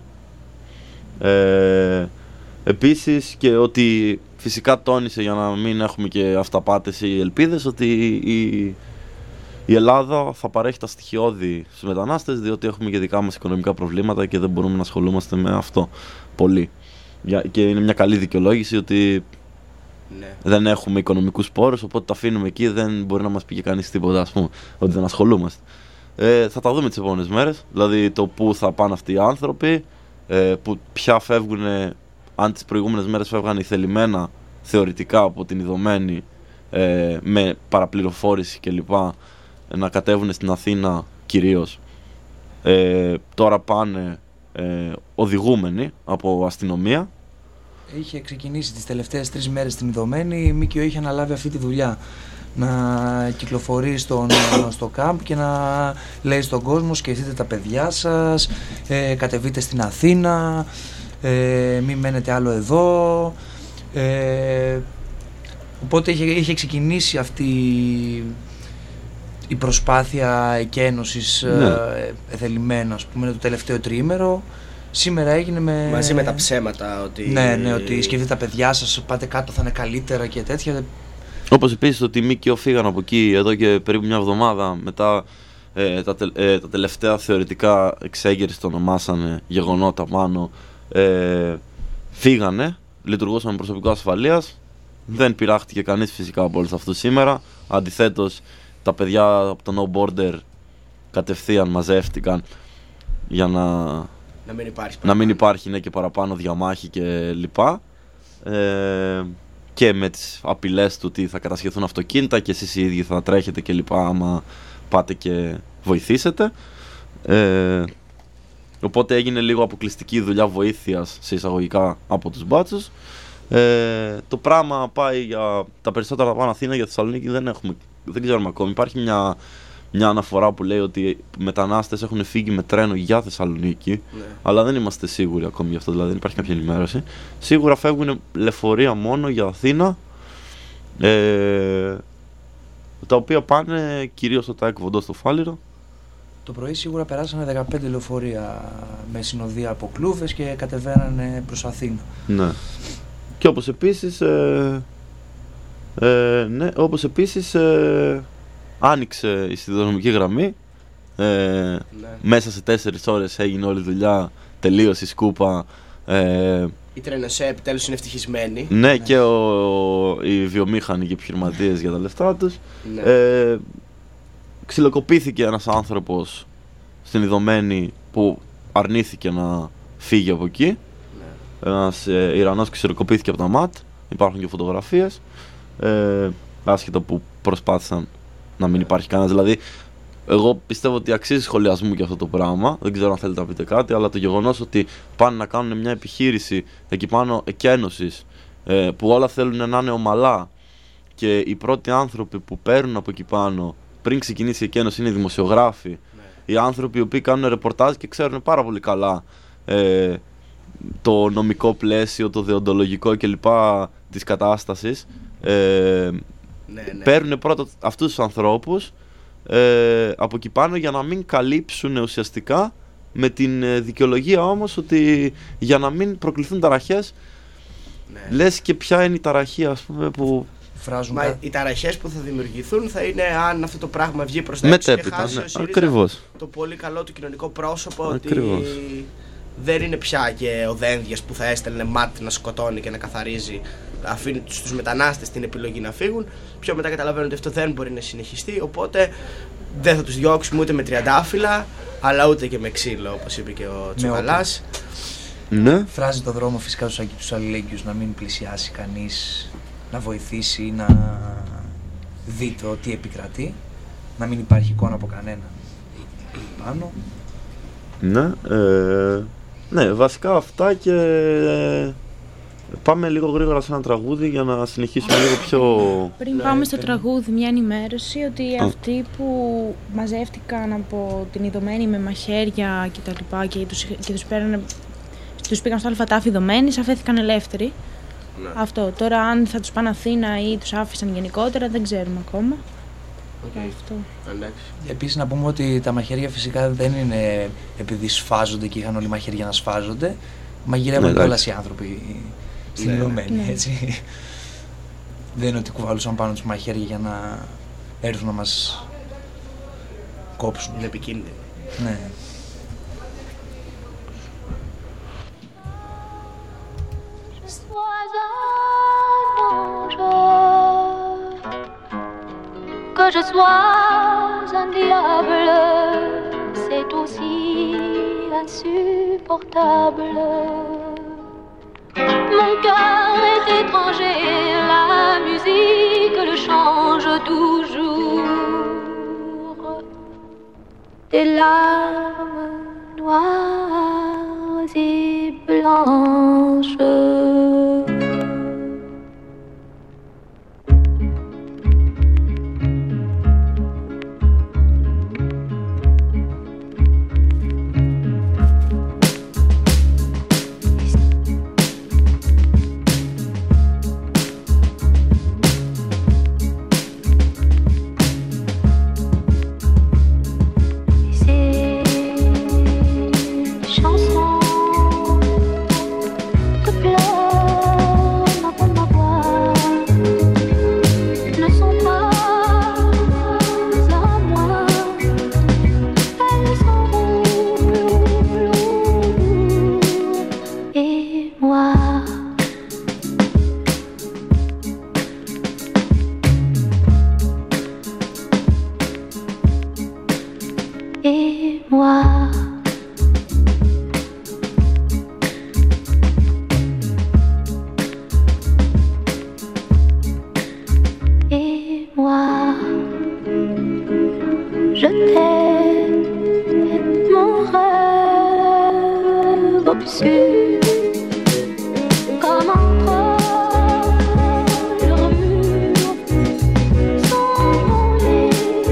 Επίσης, και ότι φυσικά τόνισε, για να μην έχουμε και αυταπάτες ή ελπίδες, ότι η Ελλάδα θα παρέχει τα στοιχειώδη στους μετανάστες, διότι έχουμε και δικά μας οικονομικά προβλήματα και δεν μπορούμε να ασχολούμαστε με αυτό πολύ. Και είναι μια καλή δικαιολόγηση ότι δεν έχουμε οικονομικούς πόρους, οπότε τα αφήνουμε εκεί, δεν μπορεί να μας πει και κανείς τίποτα, ας πούμε, ότι δεν ασχολούμαστε. Θα τα δούμε τις επόμενες μέρες, δηλαδή το πού θα πάνε αυτοί οι άνθρωποι, που πια φεύγουν, αν τις προηγούμενες μέρες φεύγαν ηθελημένα θεωρητικά από την Ιδωμένη, με παραπληροφόρηση κλπ, να κατέβουν στην Αθήνα κυρίως. Τώρα πάνε οδηγούμενοι από αστυνομία. Είχε ξεκινήσει τις τελευταίες 3 μέρες στην Ιδωμένη, η ΜΚΟ είχε αναλάβει αυτή τη δουλειά. Να κυκλοφορεί στο κάμπ και να λέει στον κόσμο: σκεφτείτε τα παιδιά σας, κατεβείτε στην Αθήνα, μην μένετε άλλο εδώ. Οπότε είχε ξεκινήσει αυτή η προσπάθεια εκένωσης, εθελημένα, ας πούμε, το τελευταίο τριήμερο. Σήμερα έγινε μαζί με τα ψέματα ότι... Ναι, ότι σκεφτείτε τα παιδιά σας, πάτε κάτω, θα είναι καλύτερα και τέτοια. Όπως επίσης ότι οι ΜΚΟ φύγαν από εκεί εδώ και περίπου μια εβδομάδα μετά τα τελευταία θεωρητικά εξέγερση το ονομάσανε γεγονότα πάνω. Φύγανε, λειτουργούσαν με προσωπικό ασφαλείας, δεν πειράχτηκε κανείς φυσικά από όλους αυτούς σήμερα. Αντιθέτως, τα παιδιά από το No Border κατευθείαν μαζεύτηκαν για να μην υπάρχει και παραπάνω διαμάχη και λοιπά. Και με τις απειλές του ότι θα κατασχεθούν αυτοκίνητα και εσείς οι ίδιοι θα τρέχετε και λοιπά άμα πάτε και βοηθήσετε. Οπότε έγινε λίγο αποκλειστική δουλειά βοήθειας σε εισαγωγικά από τους μπάτσους. Το πράγμα πάει για τα περισσότερα πάνω Αθήνα, για Θεσσαλονίκη δεν ξέρουμε ακόμη. Υπάρχει μια αναφορά που λέει ότι οι μετανάστες έχουν φύγει με τρένο για Θεσσαλονίκη, αλλά δεν είμαστε σίγουροι ακόμη γι' αυτό, δηλαδή δεν υπάρχει κάποια ενημέρωση. Σίγουρα φεύγουν λεωφορεία μόνο για Αθήνα, τα οποία πάνε κυρίως στο ΤΑΕΚ Βοντό στο Φάληρο. Το πρωί σίγουρα περάσανε 15 λεωφορεία με συνοδεία από Κλούβες και κατεβαίνανε προς Αθήνα. Ναι. Και όπως επίσης, άνοιξε η σιδηροδρομική γραμμή. Μέσα σε 4 ώρες έγινε όλη η δουλειά, τελείωσε η σκούπα. Οι τρένοσέ επιτέλους είναι ευτυχισμένοι. Ναι, και οι βιομήχανοι και οι επιχειρηματίες για τα λεφτά τους. Ξυλοκοπήθηκε ένας άνθρωπος στην Ιδωμένη που αρνήθηκε να φύγει από εκεί. Ένας Ιρανός ξυλοκοπήθηκε από τα ΜΑΤ. Υπάρχουν και φωτογραφίες. Άσχετα που προσπάθησαν να μην υπάρχει κανένας. Δηλαδή, εγώ πιστεύω ότι αξίζει σχολιασμού και αυτό το πράγμα. Δεν ξέρω αν θέλετε να πείτε κάτι, αλλά το γεγονός ότι πάνε να κάνουν μια επιχείρηση εκεί πάνω εκένωσης, που όλα θέλουν να είναι ομαλά, και οι πρώτοι άνθρωποι που παίρνουν από εκεί πάνω πριν ξεκινήσει η εκένωση είναι οι δημοσιογράφοι. Οι άνθρωποι οι οποίοι κάνουν ρεπορτάζ και ξέρουν πάρα πολύ καλά το νομικό πλαίσιο, το δεοντολογικό κλπ. Της κατάστασης. Παίρνουν πρώτα αυτούς τους ανθρώπους από εκεί πάνω για να μην καλύψουν ουσιαστικά, με την δικαιολογία όμως ότι για να μην προκληθούν ταραχές. Λες και ποια είναι η ταραχή, ας πούμε, που... Οι ταραχές που θα δημιουργηθούν θα είναι αν αυτό το πράγμα βγει προς τα έξω και χάσει ο ΣΥΡΙΖΑ το πολύ καλό του κοινωνικό πρόσωπο. Ακριβώς. Ότι δεν είναι πια και ο Δένδιας που θα έστελνε μάτι να σκοτώνει και να καθαρίζει, αφήνει στους μετανάστες την επιλογή να φύγουν. Πιο μετά καταλαβαίνουν ότι αυτό δεν μπορεί να συνεχιστεί, οπότε δεν θα τους διώξουμε ούτε με τριαντάφυλλα, αλλά ούτε και με ξύλο, όπως είπε και ο Τσουκαλάς. Ναι. Φράζει το δρόμο φυσικά τους αλληλέγγυους να μην πλησιάσει κανείς, να βοηθήσει ή να δει το τι επικρατεί, να μην υπάρχει εικόνα από κανένα πάνω. Ναι, βασικά αυτά, και πάμε λίγο γρήγορα σε ένα τραγούδι για να συνεχίσουμε λίγο πιο... Πριν πάμε στο τραγούδι, μια ενημέρωση ότι αυτοί που μαζεύτηκαν από την Ιδωμένη με μαχαίρια και τα λοιπά και τους πήγαν στο Αλφατάφι Ιδωμένης, αφέθηκαν ελεύθεροι. Ναι. Αυτό. Τώρα αν θα τους πάνε Αθήνα ή τους άφησαν γενικότερα δεν ξέρουμε ακόμα. Αυτό. Επίσης να πούμε ότι τα μαχαίρια φυσικά δεν είναι επειδή σφάζονται και είχαν όλοι μαχαίρια να σφάζονται. Μαγειρεύουν κιόλας οι άνθρωποι στην Ιδωμένη, έτσι. Δεν είναι ότι κουβαλούσαν πάνω τους μαχαίρια για να έρθουν να μας κόψουν. Είναι επικίνδυνο. Ναι. Que je sois un diable, c'est aussi insupportable. Mon cœur est étranger, la musique le change toujours. Des larmes noires et blanches. Je t'aime, mon rêve. obscur, comme entre leurs murs, sont les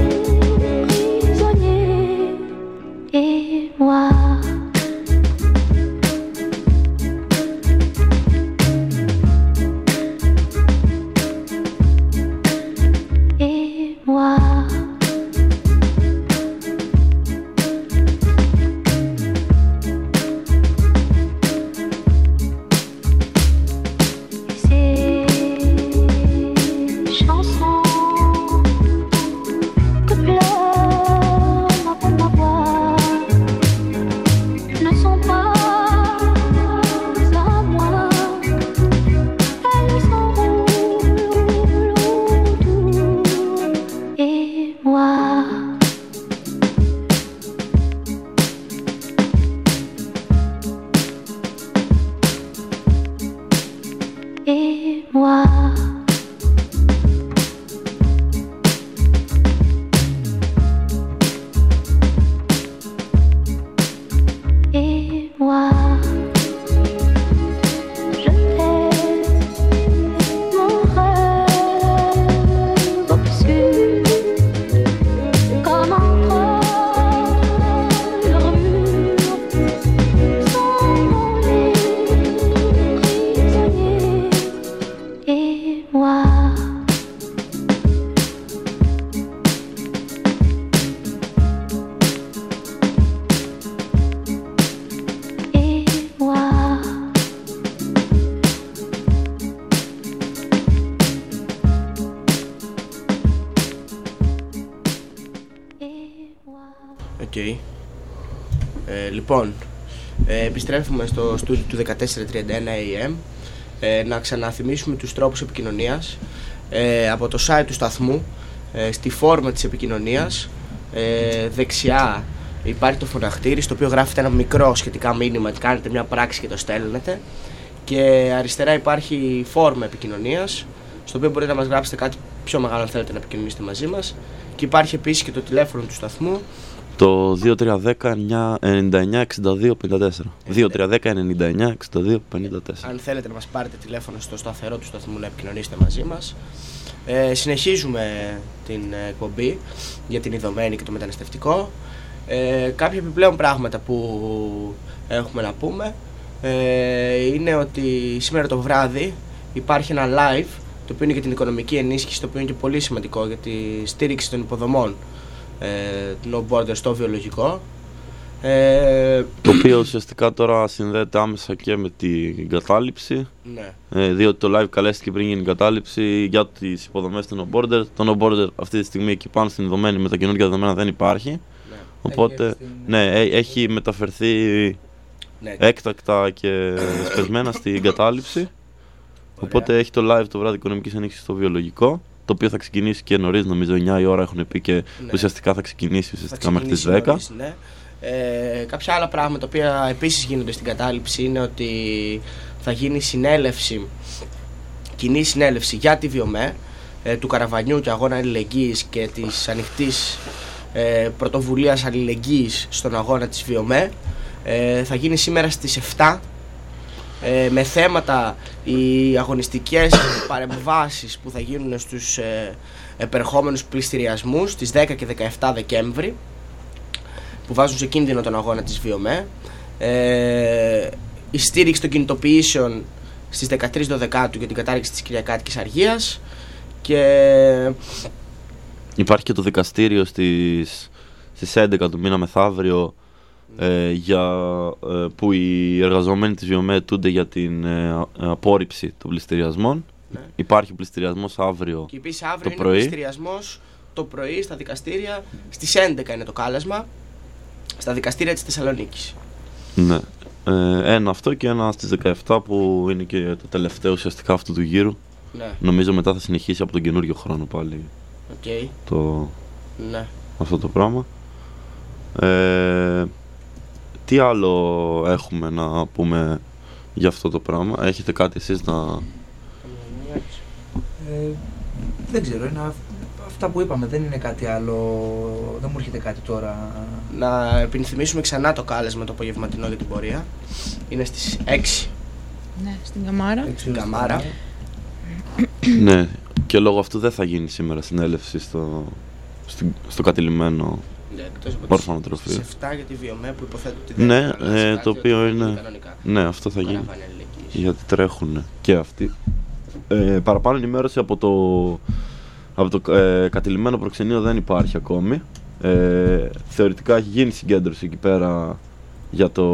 prisonniers et moi. Et moi. Okay. Λοιπόν, επιστρέφουμε στο στούντιο του 1431 AM. Να ξαναθυμίσουμε τους τρόπους επικοινωνίας. Από το site του σταθμού, στη φόρμα της επικοινωνίας, δεξιά υπάρχει το φωναχτήρι, στο οποίο γράφετε ένα μικρό σχετικά μήνυμα, κάνετε μια πράξη και το στέλνετε. Και αριστερά υπάρχει φόρμα επικοινωνίας, στο οποίο μπορείτε να μας γράψετε κάτι πιο μεγάλο αν θέλετε να επικοινωνήσετε μαζί μας. Και υπάρχει επίσης και το τηλέφωνο του σταθμού, το 2310-99-62-54. 2310-99-62-54. Αν θέλετε να μας πάρετε τηλέφωνο στο σταθερό του σταθμού να επικοινωνήσετε μαζί μας. Συνεχίζουμε την εκπομπή για την ειδωμένη και το μεταναστευτικό. Κάποια επιπλέον πράγματα που έχουμε να πούμε είναι ότι σήμερα το βράδυ υπάρχει ένα live, το οποίο είναι για την οικονομική ενίσχυση, το οποίο είναι και πολύ σημαντικό για τη στήριξη των υποδομών No Borders στο βιολογικό, το οποίο ουσιαστικά τώρα συνδέεται άμεσα και με την κατάληψη, ναι. Διότι το live καλέστηκε πριν γίνει η κατάληψη για τις υποδομές του No Border. Το No Border αυτή τη στιγμή εκεί πάνω στην ειδωμένη με τα καινούργια δεδομένα δεν υπάρχει, ναι. Οπότε έχει μεταφερθεί, ναι, έκτακτα και σπεσμένα στην κατάληψη. Οπότε έχει το live το βράδυ οικονομικής ενίσχυσης στο βιολογικό, το οποίο θα ξεκινήσει και νωρίς, νομίζω 9 η ώρα έχουν πει, και ναι, ουσιαστικά θα ξεκινήσει μέχρι τις 10. Νωρίς, ναι. Κάποια άλλα πράγματα τα οποία επίσης γίνονται στην κατάληψη είναι ότι θα γίνει κοινή συνέλευση για τη Βιομέ, του Καραβανιού και αγώνα αλληλεγγύης και της ανοιχτής πρωτοβουλίας αλληλεγγύης στον αγώνα της Βιομέ. Θα γίνει σήμερα στις 7, με θέματα οι αγωνιστικές παρεμβάσεις που θα γίνουν στους επερχόμενους πληστηριασμούς στις 10 και 17 Δεκέμβρη, που βάζουν σε κίνδυνο τον αγώνα της Βιομέ. Η στήριξη των κινητοποιήσεων στις 13 Δεκάτου για την κατάργηση της Κυριακάτικης Αργίας. Και υπάρχει και το δικαστήριο στις 11 του μήνα μεθαύριο, που οι εργαζομένοι της Βιομέ αιτούνται για την απόρριψη των πληστηριασμών. Ναι. Υπάρχει πληστηριασμός αύριο, και επίσης αύριο το πρωί. Είναι πληστηριασμός το πρωί στα δικαστήρια, στις 11 είναι το κάλεσμα, στα δικαστήρια της Θεσσαλονίκης. Ναι. Ένα αυτό και ένα στις 17 που είναι και το τελευταίο ουσιαστικά αυτού του γύρου. Ναι. Νομίζω μετά θα συνεχίσει από τον καινούριο χρόνο πάλι, okay, ναι, αυτό το πράγμα. Τι άλλο έχουμε να πούμε για αυτό το πράγμα? Έχετε κάτι εσείς να... Δεν ξέρω, αυτά που είπαμε, δεν είναι κάτι άλλο, δεν μου έρχεται κάτι τώρα. Να επιθυμίσουμε ξανά το κάλεσμα το απογευματινό για την πορεία. Είναι στις 6. Ναι, στην Καμάρα. Στην Καμάρα. Ναι, και λόγω αυτού δεν θα γίνει σήμερα συνέλευση στο κατηλημένο ορφανοτροφείο. Σε 7 για τη Βιομέ που υποθέτω ότι δεν είναι. Ναι, το οποίο είναι. Ναι, αυτό θα γίνει. Γιατί τρέχουν και αυτοί. Παραπάνω ενημέρωση από το κατηλημένο προξενείο δεν υπάρχει ακόμη. Θεωρητικά έχει γίνει συγκέντρωση εκεί πέρα για το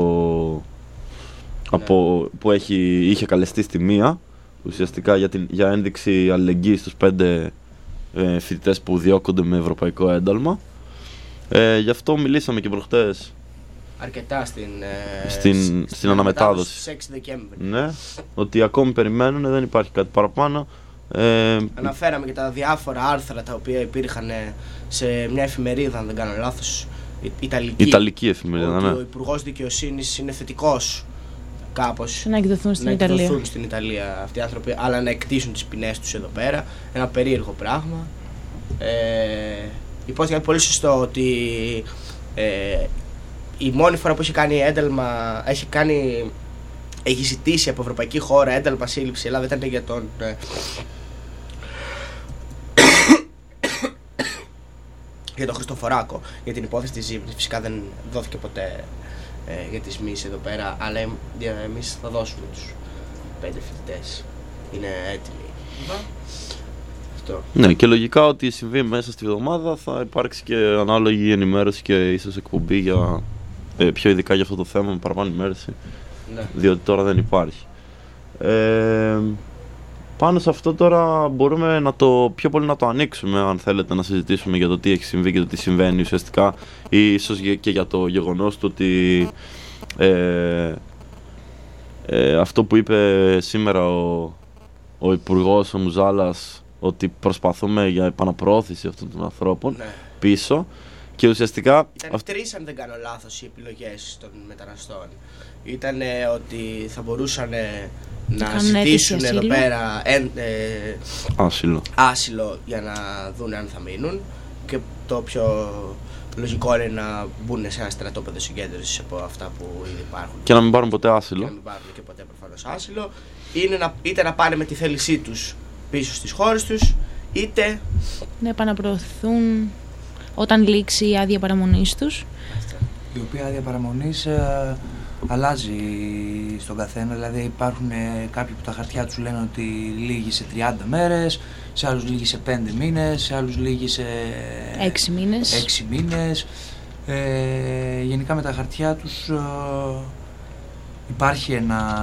που είχε καλεστεί στη μία, ουσιαστικά για ένδειξη αλληλεγγύης στους 5 φοιτητές που διώκονται με ευρωπαϊκό ένταλμα. Γι' αυτό μιλήσαμε και προχτές αρκετά στην αναμετάδοση στις 6 Δεκέμβρη. Ναι, ότι ακόμη περιμένουν, δεν υπάρχει κάτι παραπάνω. Αναφέραμε και τα διάφορα άρθρα τα οποία υπήρχαν σε μια εφημερίδα, αν δεν κάνω λάθος, Ιταλική εφημερίδα, ναι. Ο Υπουργός Δικαιοσύνης είναι θετικός κάπως να εκδοθούν στην Ιταλία αυτοί οι άνθρωποι, αλλά να εκτίσουν τις ποινές τους εδώ πέρα. Ένα περίεργο πράγμα. Υπόθηκε πολύ σωστό ότι η μόνη φορά που έχει κάνει ένταλμα, έχει ζητήσει από ευρωπαϊκή χώρα ένταλμα σύλληψη, Ελλάδα ήταν για τον για τον Χριστοφοράκο, για την υπόθεση της Ζήμνης. Φυσικά δεν δόθηκε ποτέ για τις μίσεις εδώ πέρα, αλλά εμείς θα δώσουμε τους 5 φοιτητές. Είναι έτοιμοι. Αυτό. Ναι, και λογικά ότι συμβεί μέσα στη βδομάδα θα υπάρξει και ανάλογη ενημέρωση και ίσως εκπομπή για πιο ειδικά για αυτό το θέμα με παραπάνω ενημέρωση. Ναι. Διότι τώρα δεν υπάρχει. Πάνω σε αυτό τώρα μπορούμε πιο πολύ να το ανοίξουμε, αν θέλετε, να συζητήσουμε για το τι έχει συμβεί και το τι συμβαίνει ουσιαστικά, ή ίσως και για το γεγονός του ότι αυτό που είπε σήμερα ο Υπουργός, ο Μουζάλας, ότι προσπαθούμε για επαναπροώθηση αυτών των ανθρώπων, ναι, πίσω, και ουσιαστικά ήταν 3, αν δεν κάνω λάθος, οι επιλογές των μεταναστών. Ήταν ότι θα μπορούσαν να ζητήσουν εδώ πέρα άσυλο για να δουν αν θα μείνουν, και το πιο λογικό είναι να μπουν σε ένα στρατόπεδο συγκέντρωσης από αυτά που ήδη υπάρχουν και να μην πάρουν ποτέ άσυλο, και να μην πάρουν και ποτέ προφανώς άσυλο, είτε να πάνε με τη θέλησή τους πίσω στις χώρες τους, είτε να επαναπροωθούν όταν λήξει η άδεια παραμονής τους, η οποία άδεια παραμονής αλλάζει στον καθένα. Δηλαδή υπάρχουν κάποιοι που τα χαρτιά τους λένε ότι λύγει σε 30 μέρες, σε άλλους λύγει σε 5 μήνες, σε άλλους λύγει σε 6 μήνες. Γενικά με τα χαρτιά τους υπάρχει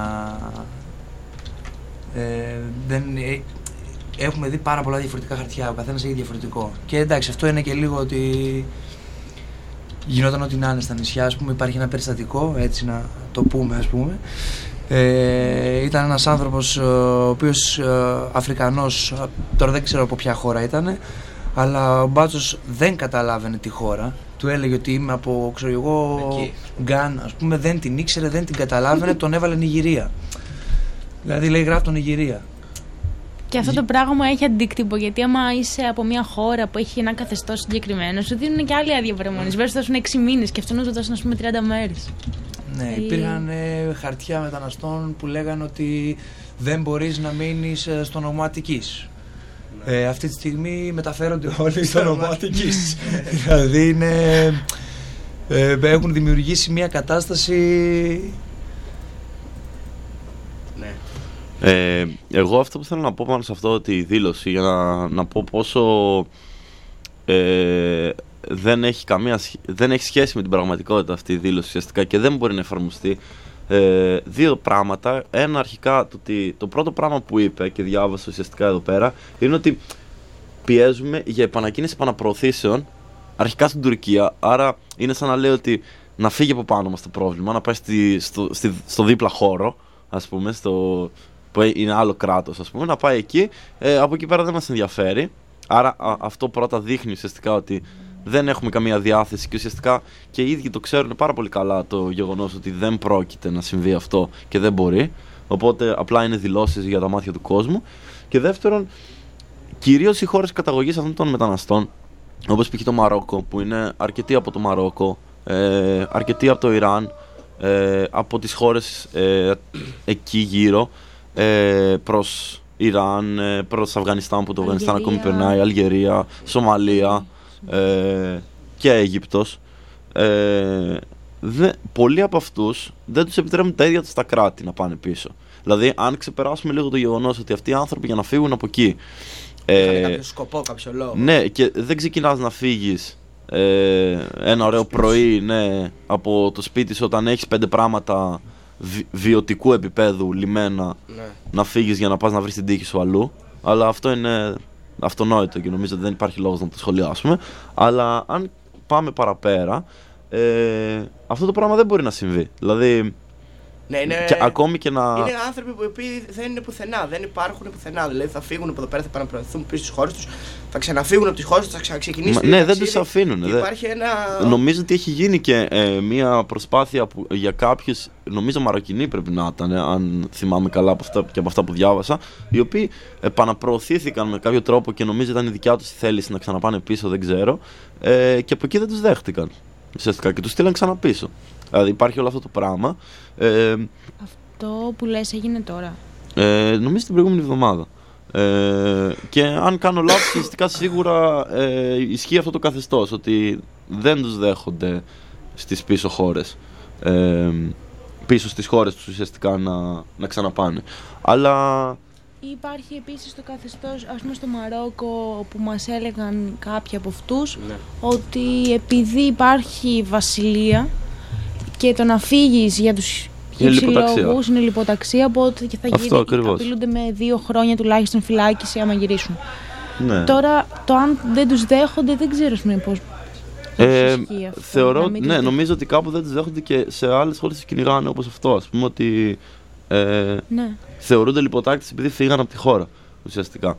έχουμε δει πάρα πολλά διαφορετικά χαρτιά, ο καθένας έχει διαφορετικό. Και εντάξει, αυτό είναι και λίγο ότι γινόταν ό,τι να είναι στα νησιά, ας πούμε. Υπάρχει ένα περιστατικό, έτσι να το πούμε, ας πούμε. Ήταν ένας άνθρωπος ο οποίος Αφρικανός, τώρα δεν ξέρω από ποια χώρα ήταν, αλλά ο μπάτσος δεν καταλάβαινε τη χώρα. Του έλεγε ότι είμαι από, ξέρω εγώ, Γκάν, ας πούμε, δεν την ήξερε, δεν την καταλάβαινε, τον έβαλε Νιγηρία. Δηλαδή λέει γράφτο Νιγηρία. Και αυτό το πράγμα έχει αντίκτυπο, γιατί άμα είσαι από μια χώρα που έχει ένα καθεστώς συγκεκριμένο, σου δίνουν και άλλη άδεια παραμονής. Βέβαια, σου δώσουν 6 μήνες και αυτό να σου δώσουν, ας πούμε, 30 μέρες. Ναι, υπήρχαν χαρτιά μεταναστών που λέγανε ότι δεν μπορείς να μείνεις στο νομό Αττικής. Αυτή τη στιγμή μεταφέρονται όλοι στο νομό Αττικής. Δηλαδή έχουν δημιουργήσει μια κατάσταση. Εγώ αυτό που θέλω να πω πάνω σε αυτό τη δήλωση, για να πω πόσο δεν έχει σχέση με την πραγματικότητα αυτή η δήλωση ουσιαστικά και δεν μπορεί να εφαρμοστεί. Δύο πράγματα. Ένα, αρχικά, το πρώτο πράγμα που είπε και διάβασα ουσιαστικά εδώ πέρα είναι ότι πιέζουμε για επανακίνηση επαναπροωθήσεων αρχικά στην Τουρκία. Άρα είναι σαν να λέει ότι να φύγει από πάνω μας το πρόβλημα, να πάει στο δίπλα χώρο, ας πούμε, που είναι άλλο κράτος, ας πούμε, να πάει εκεί. Από εκεί πέρα δεν μας ενδιαφέρει. Άρα αυτό πρώτα δείχνει ουσιαστικά ότι δεν έχουμε καμία διάθεση και ουσιαστικά και οι ίδιοι το ξέρουν πάρα πολύ καλά το γεγονός ότι δεν πρόκειται να συμβεί αυτό και δεν μπορεί. Οπότε απλά είναι δηλώσεις για τα μάτια του κόσμου. Και δεύτερον, κυρίως οι χώρες καταγωγής αυτών των μεταναστών, όπως π.χ. το Μαρόκο, που είναι αρκετοί από το Μαρόκο, αρκετοί από το Ιράν, από τις χώρες εκεί γύρω, προς Ιράν, προς Αφγανιστάν, που το Αφγανιστάν ακόμη περνάει, Αλγερία, Σομαλία και Αίγυπτος. Πολλοί από αυτούς δεν τους επιτρέπουν τα ίδια τα κράτη να πάνε πίσω. Δηλαδή, αν ξεπεράσουμε λίγο το γεγονός ότι αυτοί οι άνθρωποι για να φύγουν από εκεί είχαν κάποιο σκοπό, κάποιο λόγο. Ναι, και δεν ξεκινάς να φύγεις ένα ωραίο πρωί, ναι, από το σπίτι σου όταν έχεις 5 πράγματα βιωτικού επίπεδου λιμένα, ναι, να φύγεις για να πας να βρεις την τύχη σου αλλού. Αλλά αυτό είναι αυτονόητο και νομίζω ότι δεν υπάρχει λόγος να το σχολιάσουμε. Αλλά αν πάμε παραπέρα, αυτό το πράγμα δεν μπορεί να συμβεί. Δηλαδή, ναι, ακόμη και να... είναι άνθρωποι που δεν είναι πουθενά, δεν υπάρχουν πουθενά. Δηλαδή θα φύγουν από εδώ πέρα, θα επαναπροωθούν πίσω στις χώρες τους, θα ξαναφύγουν από τις χώρες τους, θα ξαναξεκινήσουν. Ναι, δεν τους αφήνουν. Υπάρχει ένα... Νομίζω ότι έχει γίνει και μια προσπάθεια που, για κάποιους, νομίζω Μαροκινοί πρέπει να ήταν, αν θυμάμαι καλά από αυτά που διάβασα, οι οποίοι επαναπροωθήθηκαν με κάποιο τρόπο και νομίζω ήταν η δικιά τους η θέληση να ξαναπάνε πίσω, δεν ξέρω, και από εκεί δεν τους δέχτηκαν ουσιαστικά και τους στείλαν ξανά πίσω. Δηλαδή υπάρχει όλο αυτό το πράγμα. Αυτό που λες έγινε τώρα. Νομίζω την προηγούμενη εβδομάδα. Και αν κάνω λάθος, ουσιαστικά σίγουρα ισχύει αυτό το καθεστώς, ότι δεν τους δέχονται στις πίσω χώρες, πίσω στις χώρες τους ουσιαστικά να ξαναπάνε. Αλλά υπάρχει επίσης το καθεστώς, ας πούμε στο Μαρόκο, που μας έλεγαν κάποιοι από αυτούς, ναι, ότι επειδή υπάρχει βασιλεία και το να φύγεις για τους λόγους είναι λιποταξία, οπότε και θα απειλούνται με 2 χρόνια τουλάχιστον φυλάκιση άμα γυρίσουν. Ναι. Τώρα το αν δεν τους δέχονται δεν ξέρω πώς ισχύει αυτό. Θεωρώ, ναι, νομίζω ότι κάπου δεν τους δέχονται και σε άλλες χώρες τους κυνηγάνε, όπως αυτό, ας πούμε, ότι ναι, θεωρούνται λιποτάκτες επειδή φύγαν από τη χώρα ουσιαστικά.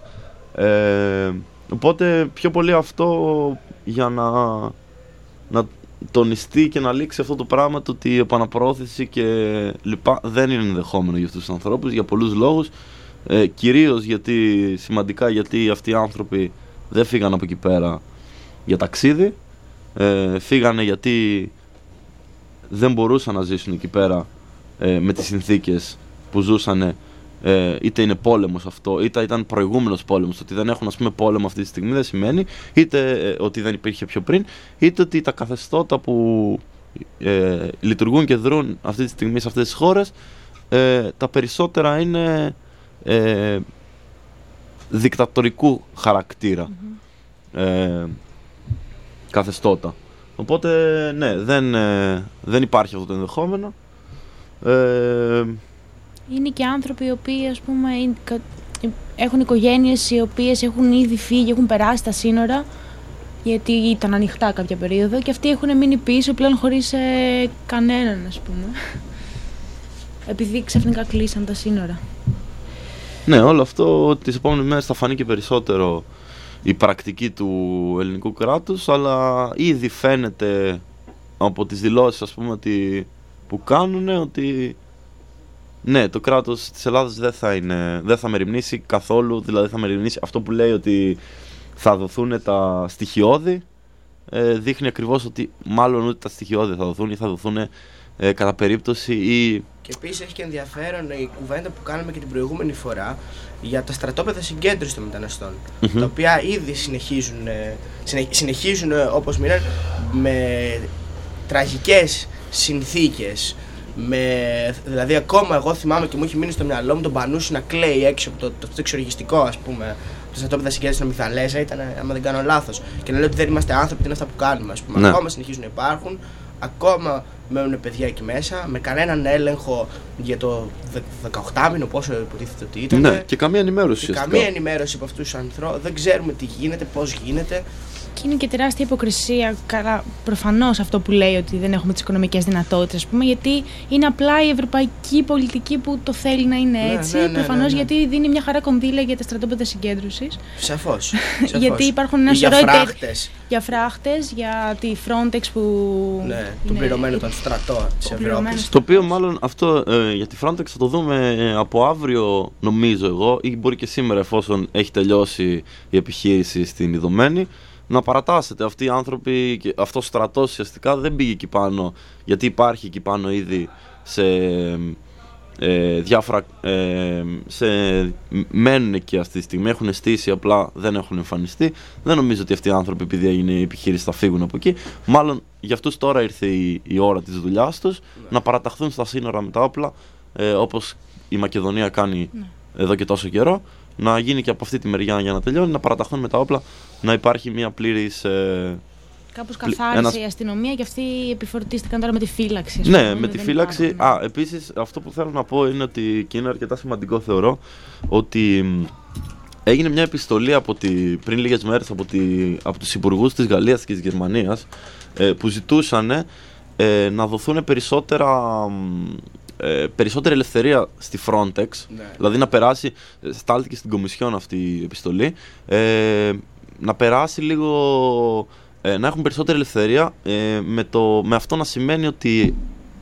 Οπότε πιο πολύ αυτό για να τονιστεί και να λήξει αυτό το πράγμα, το ότι η επαναπροώθηση και λοιπά δεν είναι ενδεχόμενο για αυτούς τους ανθρώπους για πολλούς λόγους, κυρίως σημαντικά γιατί αυτοί οι άνθρωποι δεν φύγαν από εκεί πέρα για ταξίδι, φύγανε γιατί δεν μπορούσαν να ζήσουν εκεί πέρα με τις συνθήκες που ζούσανε, είτε είναι πόλεμος αυτό, είτε ήταν προηγούμενος πόλεμος. Ότι δεν έχουν, ας πούμε, πόλεμο αυτή τη στιγμή δεν σημαίνει είτε ότι δεν υπήρχε πιο πριν, είτε ότι τα καθεστώτα που λειτουργούν και δρούν αυτή τη στιγμή σε αυτές τις χώρες, τα περισσότερα είναι δικτατορικού χαρακτήρα καθεστώτα. Οπότε ναι, δεν υπάρχει αυτό το ενδεχόμενο. Είναι και άνθρωποι οι οποίοι, ας πούμε, έχουν οικογένειες οι οποίες έχουν ήδη φύγει, έχουν περάσει τα σύνορα, γιατί ήταν ανοιχτά κάποια περίοδο, και αυτοί έχουν μείνει πίσω πλέον χωρίς κανέναν, ας πούμε, επειδή ξαφνικά κλείσαν τα σύνορα. Ναι, όλο αυτό τις επόμενες μέρες θα φανεί και περισσότερο η πρακτική του ελληνικού κράτους, αλλά ήδη φαίνεται από τις δηλώσεις, ας πούμε, που κάνουν, ότι ναι, το κράτος της Ελλάδας δεν θα μεριμνήσει καθόλου. Δηλαδή θα μεριμνήσει αυτό που λέει, ότι θα δοθούν τα στοιχειώδη, δείχνει ακριβώς ότι μάλλον ούτε τα στοιχειώδη θα δοθούν ή θα δοθούν κατά περίπτωση ή... Και επίσης έχει και ενδιαφέρον η κουβέντα που κάναμε και την προηγούμενη φορά για τα στρατόπεδα συγκέντρωσης των μεταναστών, τα οποία ήδη συνεχίζουν όπως μιλάνε, με τραγικές συνθήκες. Δηλαδή ακόμα εγώ θυμάμαι και μου έχει μείνει στο μυαλό μου τον Πανούση να κλαίει έξω από το εξοργιστικό, ας πούμε, το στρατόπεδα συγκέντρωσης στη Μυθαλέζα, ήταν, άμα δεν κάνω λάθος, και να λέει ότι δεν είμαστε άνθρωποι, τι είναι αυτά που κάνουμε, ας πούμε. Ναι. Ακόμα συνεχίζουν να υπάρχουν, ακόμα μένουν παιδιά εκεί μέσα, με κανέναν έλεγχο για το 18 μήνο, πόσο υποτίθεται ότι ήταν. Ναι, και καμία ενημέρωση. Καμία ενημέρωση από αυτούς τους ανθρώπους, δεν ξέρουμε τι γίνεται, πώς γίνεται. Και είναι και τεράστια υποκρισία, καλά, προφανώς αυτό που λέει ότι δεν έχουμε τις οικονομικές δυνατότητες, γιατί είναι απλά η ευρωπαϊκή πολιτική που το θέλει να είναι έτσι. Προφανώς γιατί δίνει μια χαρά κονδύλια για τα στρατόπεδα συγκέντρωσης. Σαφώς. Γιατί υπάρχουν ένα σωρό για φράχτες, για τη Frontex που. Ναι, τον πληρωμένο τον στρατό της Ευρώπης. Το οποίο μάλλον αυτό για τη Frontex θα το δούμε από αύριο, νομίζω εγώ, ή μπορεί και σήμερα, εφόσον έχει τελειώσει η επιχείρηση στην Ιδωμένη. Να παρατάσσεται. Αυτοί οι άνθρωποι, αυτός ο στρατός ουσιαστικά δεν πήγε εκεί πάνω, γιατί υπάρχει εκεί πάνω ήδη σε διάφορα. Μένουν εκεί αυτή τη στιγμή, έχουν στήσει, απλά δεν έχουν εμφανιστεί. Δεν νομίζω ότι αυτοί οι άνθρωποι, επειδή έγινε η επιχείρηση, θα φύγουν από εκεί. Μάλλον για αυτούς τώρα ήρθε η ώρα της δουλειάς τους να παραταχθούν στα σύνορα με τα όπλα, όπως η Μακεδονία κάνει εδώ και τόσο καιρό. Να γίνει και από αυτή τη μεριά για να τελειώνει, να παραταχθούν με τα όπλα, να υπάρχει μια πλήρης. Κάπως καθάρισε η αστυνομία και αυτοί επιφορτίστηκαν τώρα με τη φύλαξη. Ναι, με τη φύλαξη. Επίσης, αυτό που θέλω να πω είναι ότι, και είναι αρκετά σημαντικό θεωρώ, ότι έγινε μια επιστολή πριν λίγες μέρες από τους υπουργούς της Γαλλίας και της Γερμανίας, που ζητούσαν να δοθούν περισσότερη ελευθερία στη Frontex, δηλαδή να περάσει, στάλθηκε στην Κομισιόν αυτή η επιστολή, να περάσει λίγο, να έχουν περισσότερη ελευθερία, με αυτό να σημαίνει ότι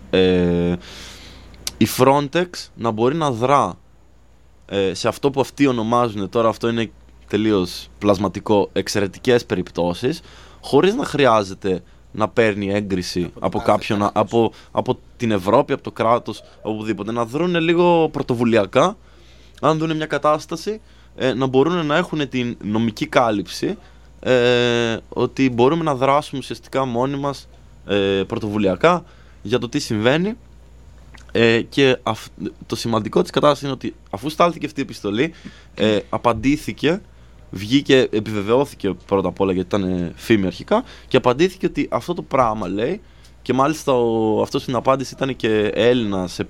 η Frontex να μπορεί να δρά σε αυτό που αυτοί ονομάζουν, τώρα αυτό είναι τελείως πλασματικό, εξαιρετικές περιπτώσεις, χωρίς να χρειάζεται να παίρνει έγκριση από κάποιον, από την Ευρώπη, από το κράτος, οπουδήποτε. Να δρουν λίγο πρωτοβουλιακά, αν δουν μια κατάσταση, να μπορούν να έχουν την νομική κάλυψη, ότι μπορούμε να δράσουμε ουσιαστικά μόνοι μας πρωτοβουλιακά για το τι συμβαίνει. Και το σημαντικό της κατάστασης είναι ότι αφού στάλθηκε αυτή η επιστολή, απαντήθηκε, βγήκε, επιβεβαιώθηκε πρώτα απ' όλα, γιατί ήταν φήμη αρχικά, και απαντήθηκε ότι αυτό το πράγμα, λέει, και μάλιστα αυτός στην απάντηση ήταν και Έλληνας.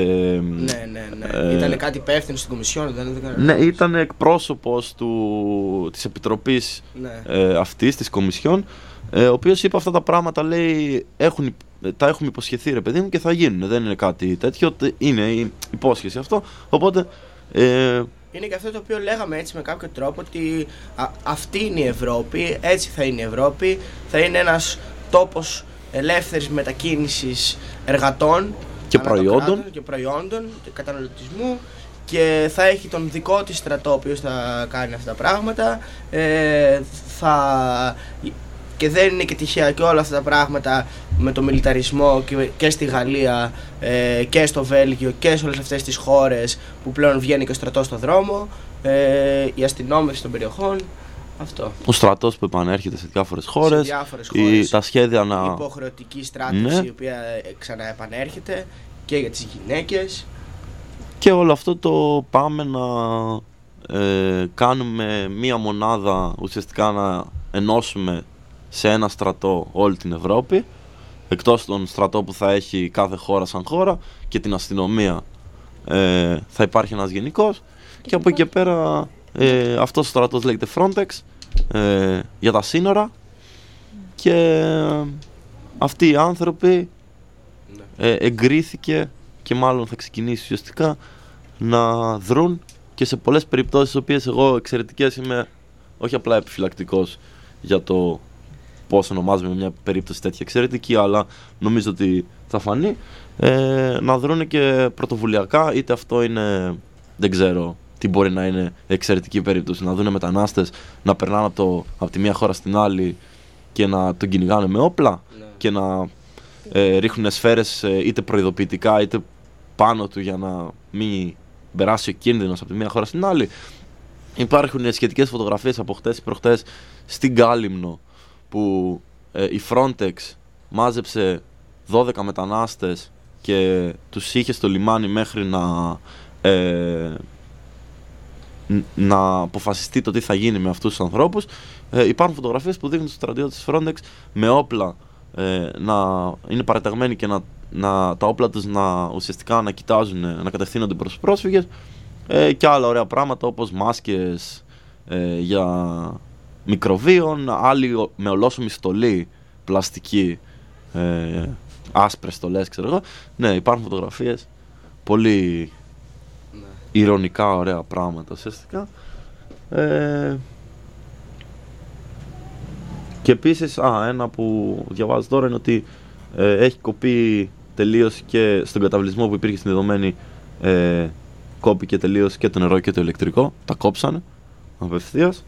Ήταν κάτι υπεύθυνο στην Κομισιόν, ναι, ήταν εκπρόσωπος της Επιτροπής αυτής, της Κομισιόν, ο οποίος είπε αυτά τα πράγματα, λέει, τα έχουμε υποσχεθεί, ρε παιδί μου, και θα γίνουν. Δεν είναι κάτι τέτοιο, είναι η υπόσχεση αυτό. Οπότε είναι και αυτό το οποίο λέγαμε έτσι με κάποιο τρόπο, ότι αυτή είναι η Ευρώπη, έτσι θα είναι η Ευρώπη, θα είναι ένας τόπος ελεύθερης μετακίνησης εργατών και προϊόντων και καταναλωτισμού, και θα έχει τον δικό της στρατό ο οποίος θα κάνει αυτά τα πράγματα, και δεν είναι και τυχαία και όλα αυτά τα πράγματα με το μιλιταρισμό και στη Γαλλία και στο Βέλγιο και σε όλες αυτές τις χώρες που πλέον βγαίνει και ο στρατός στον δρόμο, η αστυνόμευση των περιοχών, αυτό. Ο στρατός που επανέρχεται σε διάφορες χώρες, τα σχέδια να... Η υποχρεωτική στράτευση, η οποία ξαναεπανέρχεται και για τις γυναίκες. Και όλο αυτό το πάμε να κάνουμε μία μονάδα, ουσιαστικά να ενώσουμε σε ένα στρατό όλη την Ευρώπη, εκτός τον στρατό που θα έχει κάθε χώρα σαν χώρα, και την αστυνομία θα υπάρχει ένας γενικός, και από εκεί και πέρα αυτός ο στρατός λέγεται Frontex, για τα σύνορα, και αυτοί οι άνθρωποι εγκρίθηκε, και μάλλον θα ξεκινήσει ουσιαστικά να δρουν, και σε πολλές περιπτώσεις, τις οποίες εγώ εξαιρετικές είμαι, όχι απλά επιφυλακτικός για το πώς ονομάζουμε μια περίπτωση τέτοια εξαιρετική, αλλά νομίζω ότι θα φανεί, να δρουν και πρωτοβουλιακά, είτε αυτό είναι, δεν ξέρω τι μπορεί να είναι εξαιρετική περίπτωση, να δουν μετανάστες να περνάνε από τη μία χώρα στην άλλη και να τον κυνηγάνε με όπλα, και να ρίχνουν σφαίρες είτε προειδοποιητικά είτε πάνω του για να μην περάσει ο κίνδυνος από τη μία χώρα στην άλλη. Υπάρχουν σχετικές φωτογραφίες από χτες ή προχτές στην Κάλυμνο, που η Frontex μάζεψε 12 μετανάστες και τους είχε στο λιμάνι μέχρι να αποφασιστεί το τι θα γίνει με αυτούς τους ανθρώπους. Υπάρχουν φωτογραφίες που δείχνουν τους στρατιώτες της Frontex με όπλα να είναι παραταγμένοι, και τα όπλα τους ουσιαστικά να κοιτάζουν, να κατευθύνονται προς τους πρόσφυγες, και άλλα ωραία πράγματα όπως μάσκες για μικροβίων, άλλοι με ολόσωμη στολή, πλαστική, άσπρες στολές, ξέρω εγώ. Ναι, υπάρχουν φωτογραφίες, πολύ ειρωνικά ωραία πράγματα ουσιαστικά. Και επίσης, ένα που διαβάζω τώρα είναι ότι έχει κοπεί τελείως και στον καταβλισμό που υπήρχε στην δεδομένη, κόπηκε τελείως και το νερό και το ηλεκτρικό. Τα κόψανε απευθείας.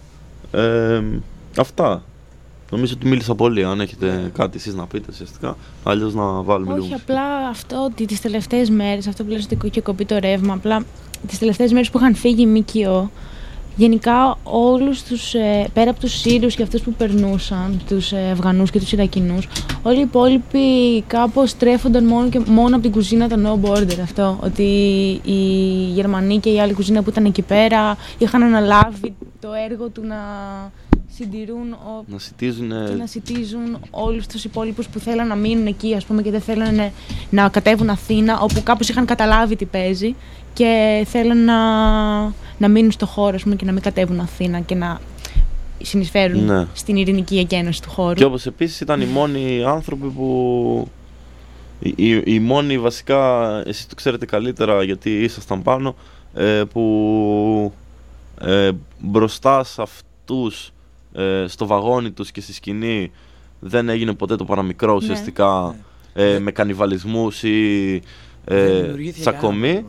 Αυτά. Νομίζω ότι μίλησα πολύ. Αν έχετε κάτι εσείς να πείτε ουσιαστικά, αλλιώς να βάλουμε λίγο. Όχι, απλά αυτό ότι τις τελευταίες μέρες, αυτό που λες ότι είχε κοπεί το ρεύμα, απλά τις τελευταίες μέρες που είχαν φύγει οι ΜΚΟ, γενικά όλους τους, πέρα από τους Σύριους και αυτούς που περνούσαν, τους Αφγανούς και τους Ιρακινούς, όλοι οι υπόλοιποι κάπως τρέφονταν μόνο από την κουζίνα των No Border. Αυτό, ότι οι Γερμανοί και η άλλη κουζίνα που ήταν εκεί πέρα είχαν αναλάβει το έργο του να συντηρούν να σιτίζουν όλους τους υπόλοιπους που θέλαν να μείνουν εκεί, ας πούμε, και δεν θέλαν να κατέβουν Αθήνα, όπου κάπως είχαν καταλάβει τι παίζει και θέλαν να μείνουν στο χώρο, ας πούμε, και να μην κατέβουν Αθήνα και να συνεισφέρουν στην ειρηνική εκένωση του χώρου. Και όπως επίσης ήταν οι μόνοι άνθρωποι που... Οι μόνοι βασικά, εσείς το ξέρετε καλύτερα γιατί ήσασταν πάνω, που μπροστά σε αυτούς, στο βαγόνι τους και στη σκηνή δεν έγινε ποτέ το παραμικρό ουσιαστικά, με κανιβαλισμούς ή τσακωμοί.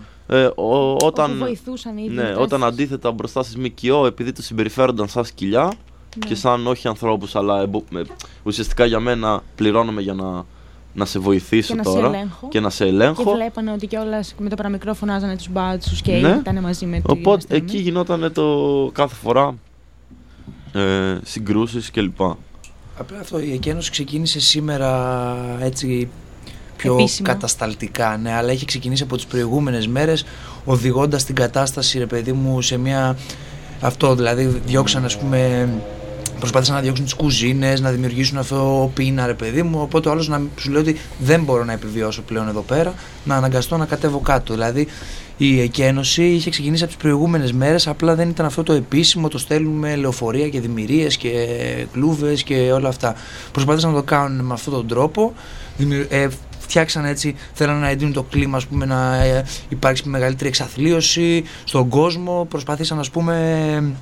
Όταν αντίθετα μπροστά στις ΜΚΟ, επειδή τους συμπεριφέρονταν σαν σκυλιά και σαν όχι ανθρώπους, αλλά ουσιαστικά για μένα πληρώνομαι για να σε βοηθήσω και να σε ελέγχω. Και βλέπανε ότι κιόλας με το παραμικρό φωνάζανε τους μπάτσους και ήταν μαζί με τους. Οπότε εκεί γινόταν κάθε φορά συγκρούσεις κλπ. Απλά αυτό, η εκένωση ξεκίνησε σήμερα έτσι πιο επίσημα, κατασταλτικά, ναι, αλλά έχει ξεκινήσει από τις προηγούμενες μέρες, οδηγώντας την κατάσταση, ρε παιδί μου, σε μια... Αυτό, δηλαδή διώξαν, ας πούμε, προσπάθησαν να διώξουν τις κουζίνες, να δημιουργήσουν αυτό πείνα, ρε παιδί μου, οπότε ο άλλος να σου λέει ότι δεν μπορώ να επιβιώσω πλέον εδώ πέρα, να αναγκαστώ να κατέβω κάτω. Δηλαδή η εκένωση είχε ξεκινήσει από τις προηγούμενες μέρες, απλά δεν ήταν αυτό το επίσημο, το στέλνουμε λεωφορεία και δημιουργίες και κλούβες και όλα αυτά. Προσπάθησαν να το κάνουν με αυτόν τον τρόπο, φτιάξαν έτσι, θέλανε να εντείνουν το κλίμα, ας πούμε, να υπάρξει μεγαλύτερη εξαθλίωση στον κόσμο, προσπάθησαν, ας πούμε,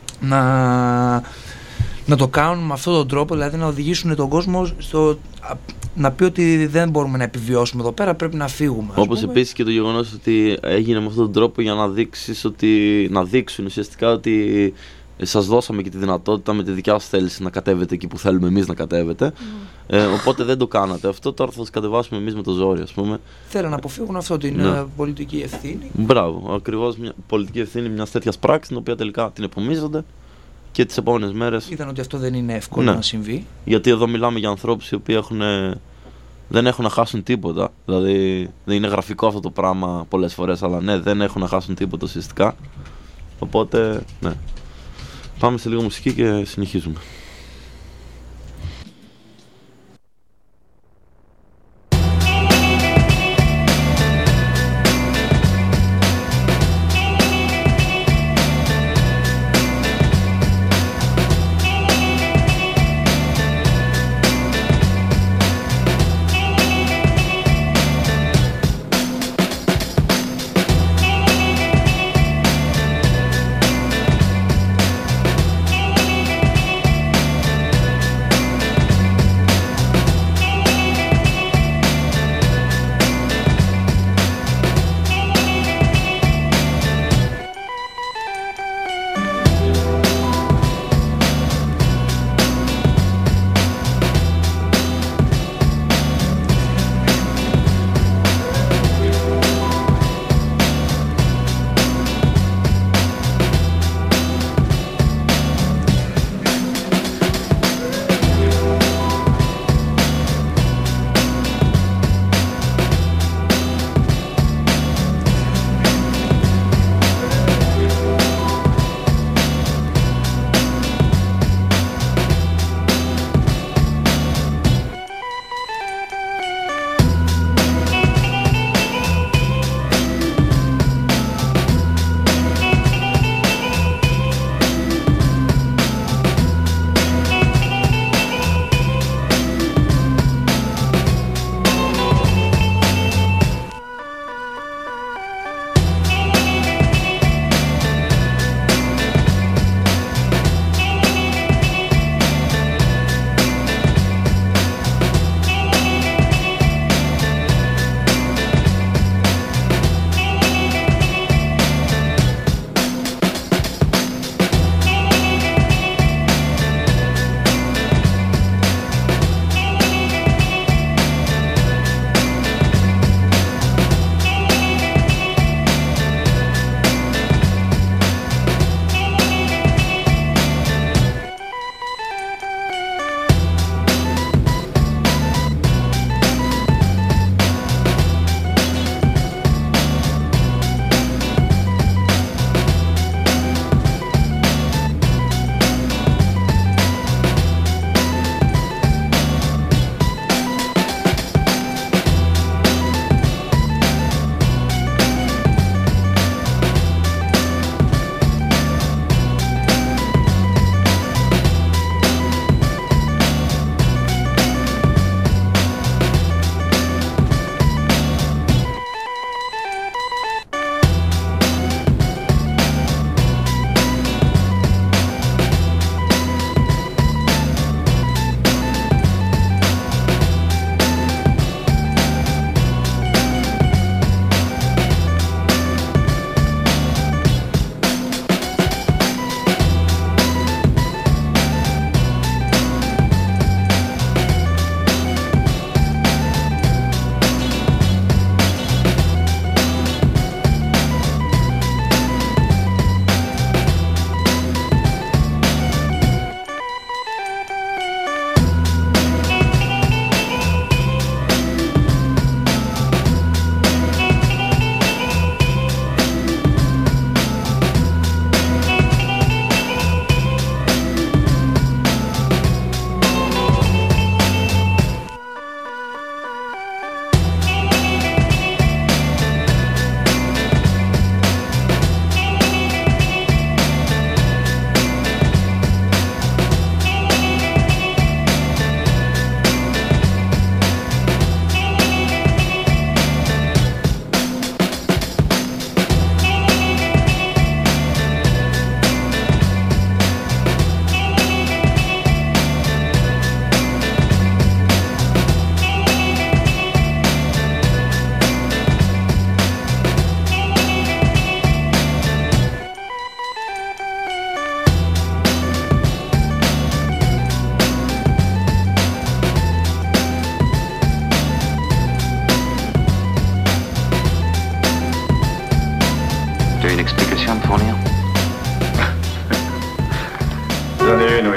να το κάνουν με αυτόν τον τρόπο, δηλαδή να οδηγήσουν τον κόσμο να πει ότι δεν μπορούμε να επιβιώσουμε εδώ πέρα, πρέπει να φύγουμε. Όπως επίσης και το γεγονός ότι έγινε με αυτόν τον τρόπο για να δείξουν ουσιαστικά ότι σας δώσαμε και τη δυνατότητα με τη δικιά σας θέληση να κατέβετε εκεί που θέλουμε εμείς να κατέβετε. Οπότε δεν το κάνατε αυτό. Τώρα θα σας κατεβάσουμε εμείς με το ζόρι, ας πούμε. Θέλουν να αποφύγουν αυτό, την πολιτική ευθύνη. Μπράβο, ακριβώς μια πολιτική ευθύνη μιας τέτοιας πράξης, την οποία τελικά την επομίζονται και τις επόμενες μέρες. Είδαν ότι αυτό δεν είναι εύκολο να συμβεί. Γιατί εδώ μιλάμε για ανθρώπους οι οποίοι δεν έχουν να χάσουν τίποτα. Δηλαδή δεν είναι γραφικό αυτό το πράγμα πολλές φορές, αλλά ναι, δεν έχουν να χάσουν τίποτα ουσιαστικά. Οπότε, ναι. Πάμε σε λίγο μουσική και συνεχίζουμε.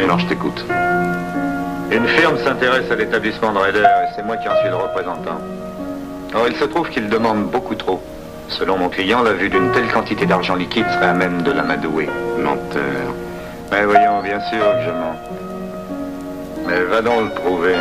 Non, je t'écoute. Une firme s'intéresse à l'établissement de Raider et c'est moi qui en suis le représentant. Or, il se trouve qu'il demande beaucoup trop. Selon mon client, la vue d'une telle quantité d'argent liquide serait à même de l'amadouer. Menteur. Mais voyons, bien sûr que je mens. Mais va donc le prouver.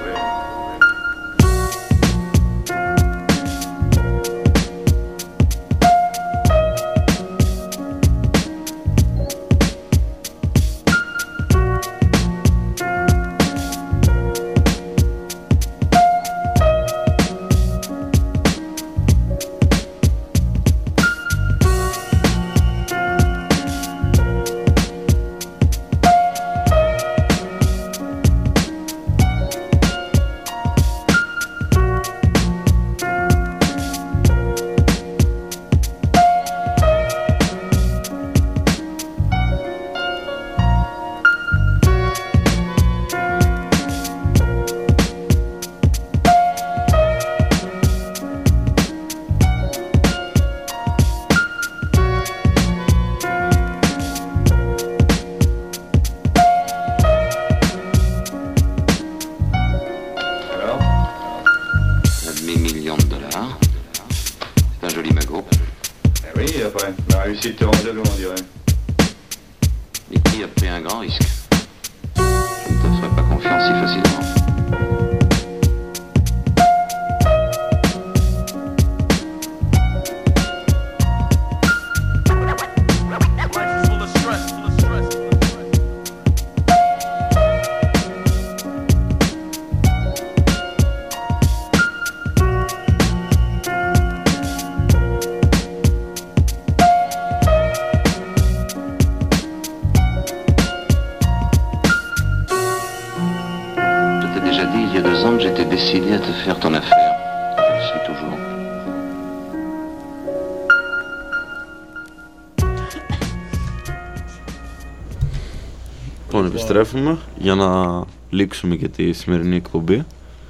Λοιπόν, επιστρέφουμε για να λήξουμε και τη σημερινή εκπομπή.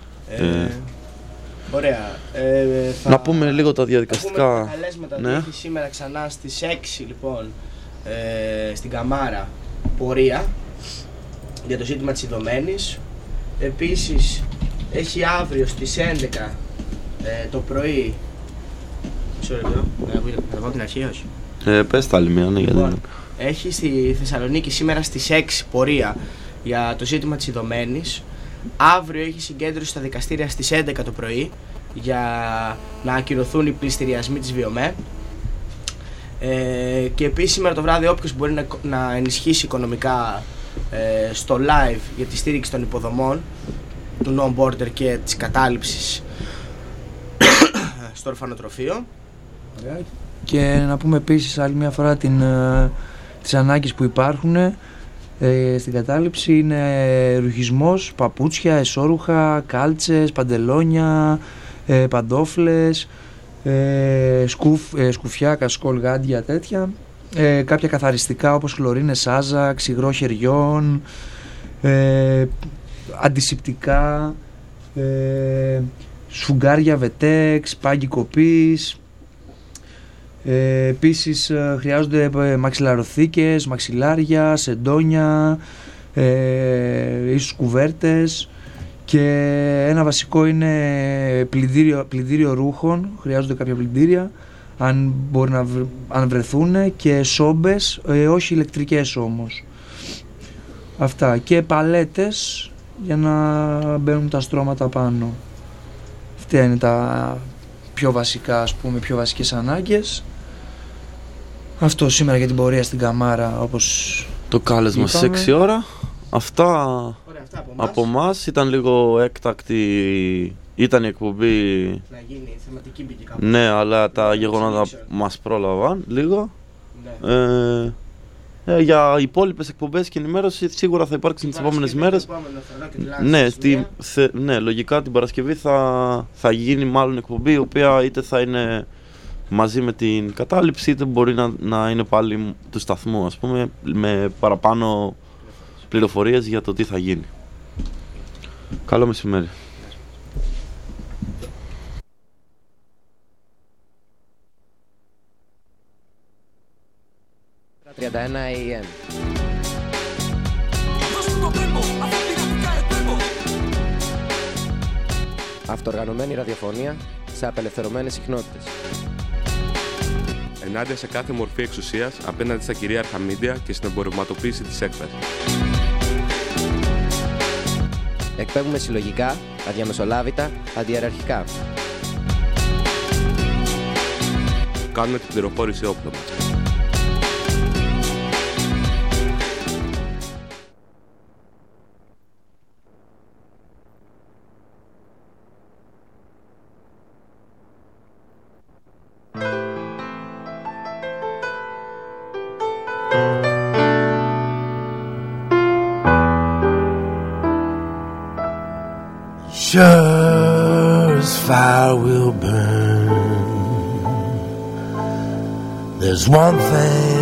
Ωραία. Να πούμε λίγο τα διαδικαστικά. Να πούμε τα καλέσματα, ναι. Έχει σήμερα ξανά στις 6 λοιπόν στην Καμάρα πορεία για το ζήτημα της Ιδωμένης. Επίσης έχει αύριο στις 11 το πρωί. Μισό λεπτό, να πάω την αρχή, όχι. Πες τα άλλη μία, ναι, λοιπόν, έχει στη Θεσσαλονίκη σήμερα στις 6 πορεία για το ζήτημα της Ιδωμένης. Αύριο έχει συγκέντρωση στα δικαστήρια στις 11 το πρωί για να ακυρωθούν οι πληστηριασμοί της ΒΙΟΜΕ. Και επίσης σήμερα το βράδυ όποιος μπορεί να ενισχύσει οικονομικά στο live για τη στήριξη των υποδομών του No Border και της κατάληψης στο ορφανοτροφείο. Και να πούμε επίσης άλλη μια φορά τις ανάγκες που υπάρχουν στην κατάληψη. Είναι ρουχισμός, παπούτσια, εσώρουχα, κάλτσες, παντελόνια, παντόφλες, σκουφιά, κασκόλ, γάντια, τέτοια. Κάποια καθαριστικά όπως χλωρίνες σάζα, ξυγρό χεριών, αντισηπτικά, σφουγγάρια βετέξ, πάγκοι κοπής. Επίσης χρειάζονται μαξιλαροθήκες, μαξιλάρια, σεντόνια, ίσως κουβέρτες, και ένα βασικό είναι πλυντήριο ρούχων. Χρειάζονται κάποια πλυντήρια αν μπορεί αν βρεθούν, και σόμπες, όχι ηλεκτρικές όμως. Αυτά, και παλέτες για να μπαίνουν τα στρώματα πάνω. Αυτά είναι τα πιο βασικά, ας πούμε, πιο βασικές ανάγκες. Αυτό σήμερα για την πορεία στην Καμάρα, όπως το κάλεσμα στις 6 ώρα. Αυτά από εμάς. Ήταν λίγο έκτακτη, ήταν η εκπομπή να γίνει θεματική μπήκε κάπου. Ναι, αλλά τα γεγονότα μας πρόλαβαν λίγο. Ναι. Για υπόλοιπες εκπομπές και ενημέρωση σίγουρα θα υπάρξουν τις επόμενες μέρες. Ναι, λογικά την Παρασκευή θα γίνει μάλλον εκπομπή, η οποία είτε θα είναι μαζί με την κατάληψη, είτε μπορεί να είναι πάλι του σταθμού, ας πούμε, με παραπάνω πληροφορίες για το τι θα γίνει. Καλό μεσημέρι. AM. Αυτοοργανωμένη ραδιοφωνία σε απελευθερωμένες συχνότητες. Ενάντια σε κάθε μορφή εξουσίας απέναντι στα κυρίαρχα μίντια και στην εμπορευματοποίηση της έκφρασης. Εκπέμπουμε συλλογικά, αδιαμεσολάβητα, αντιεραρχικά. Κάνουμε την πληροφόρηση όπλο μας. Sure as fire will burn, there's one thing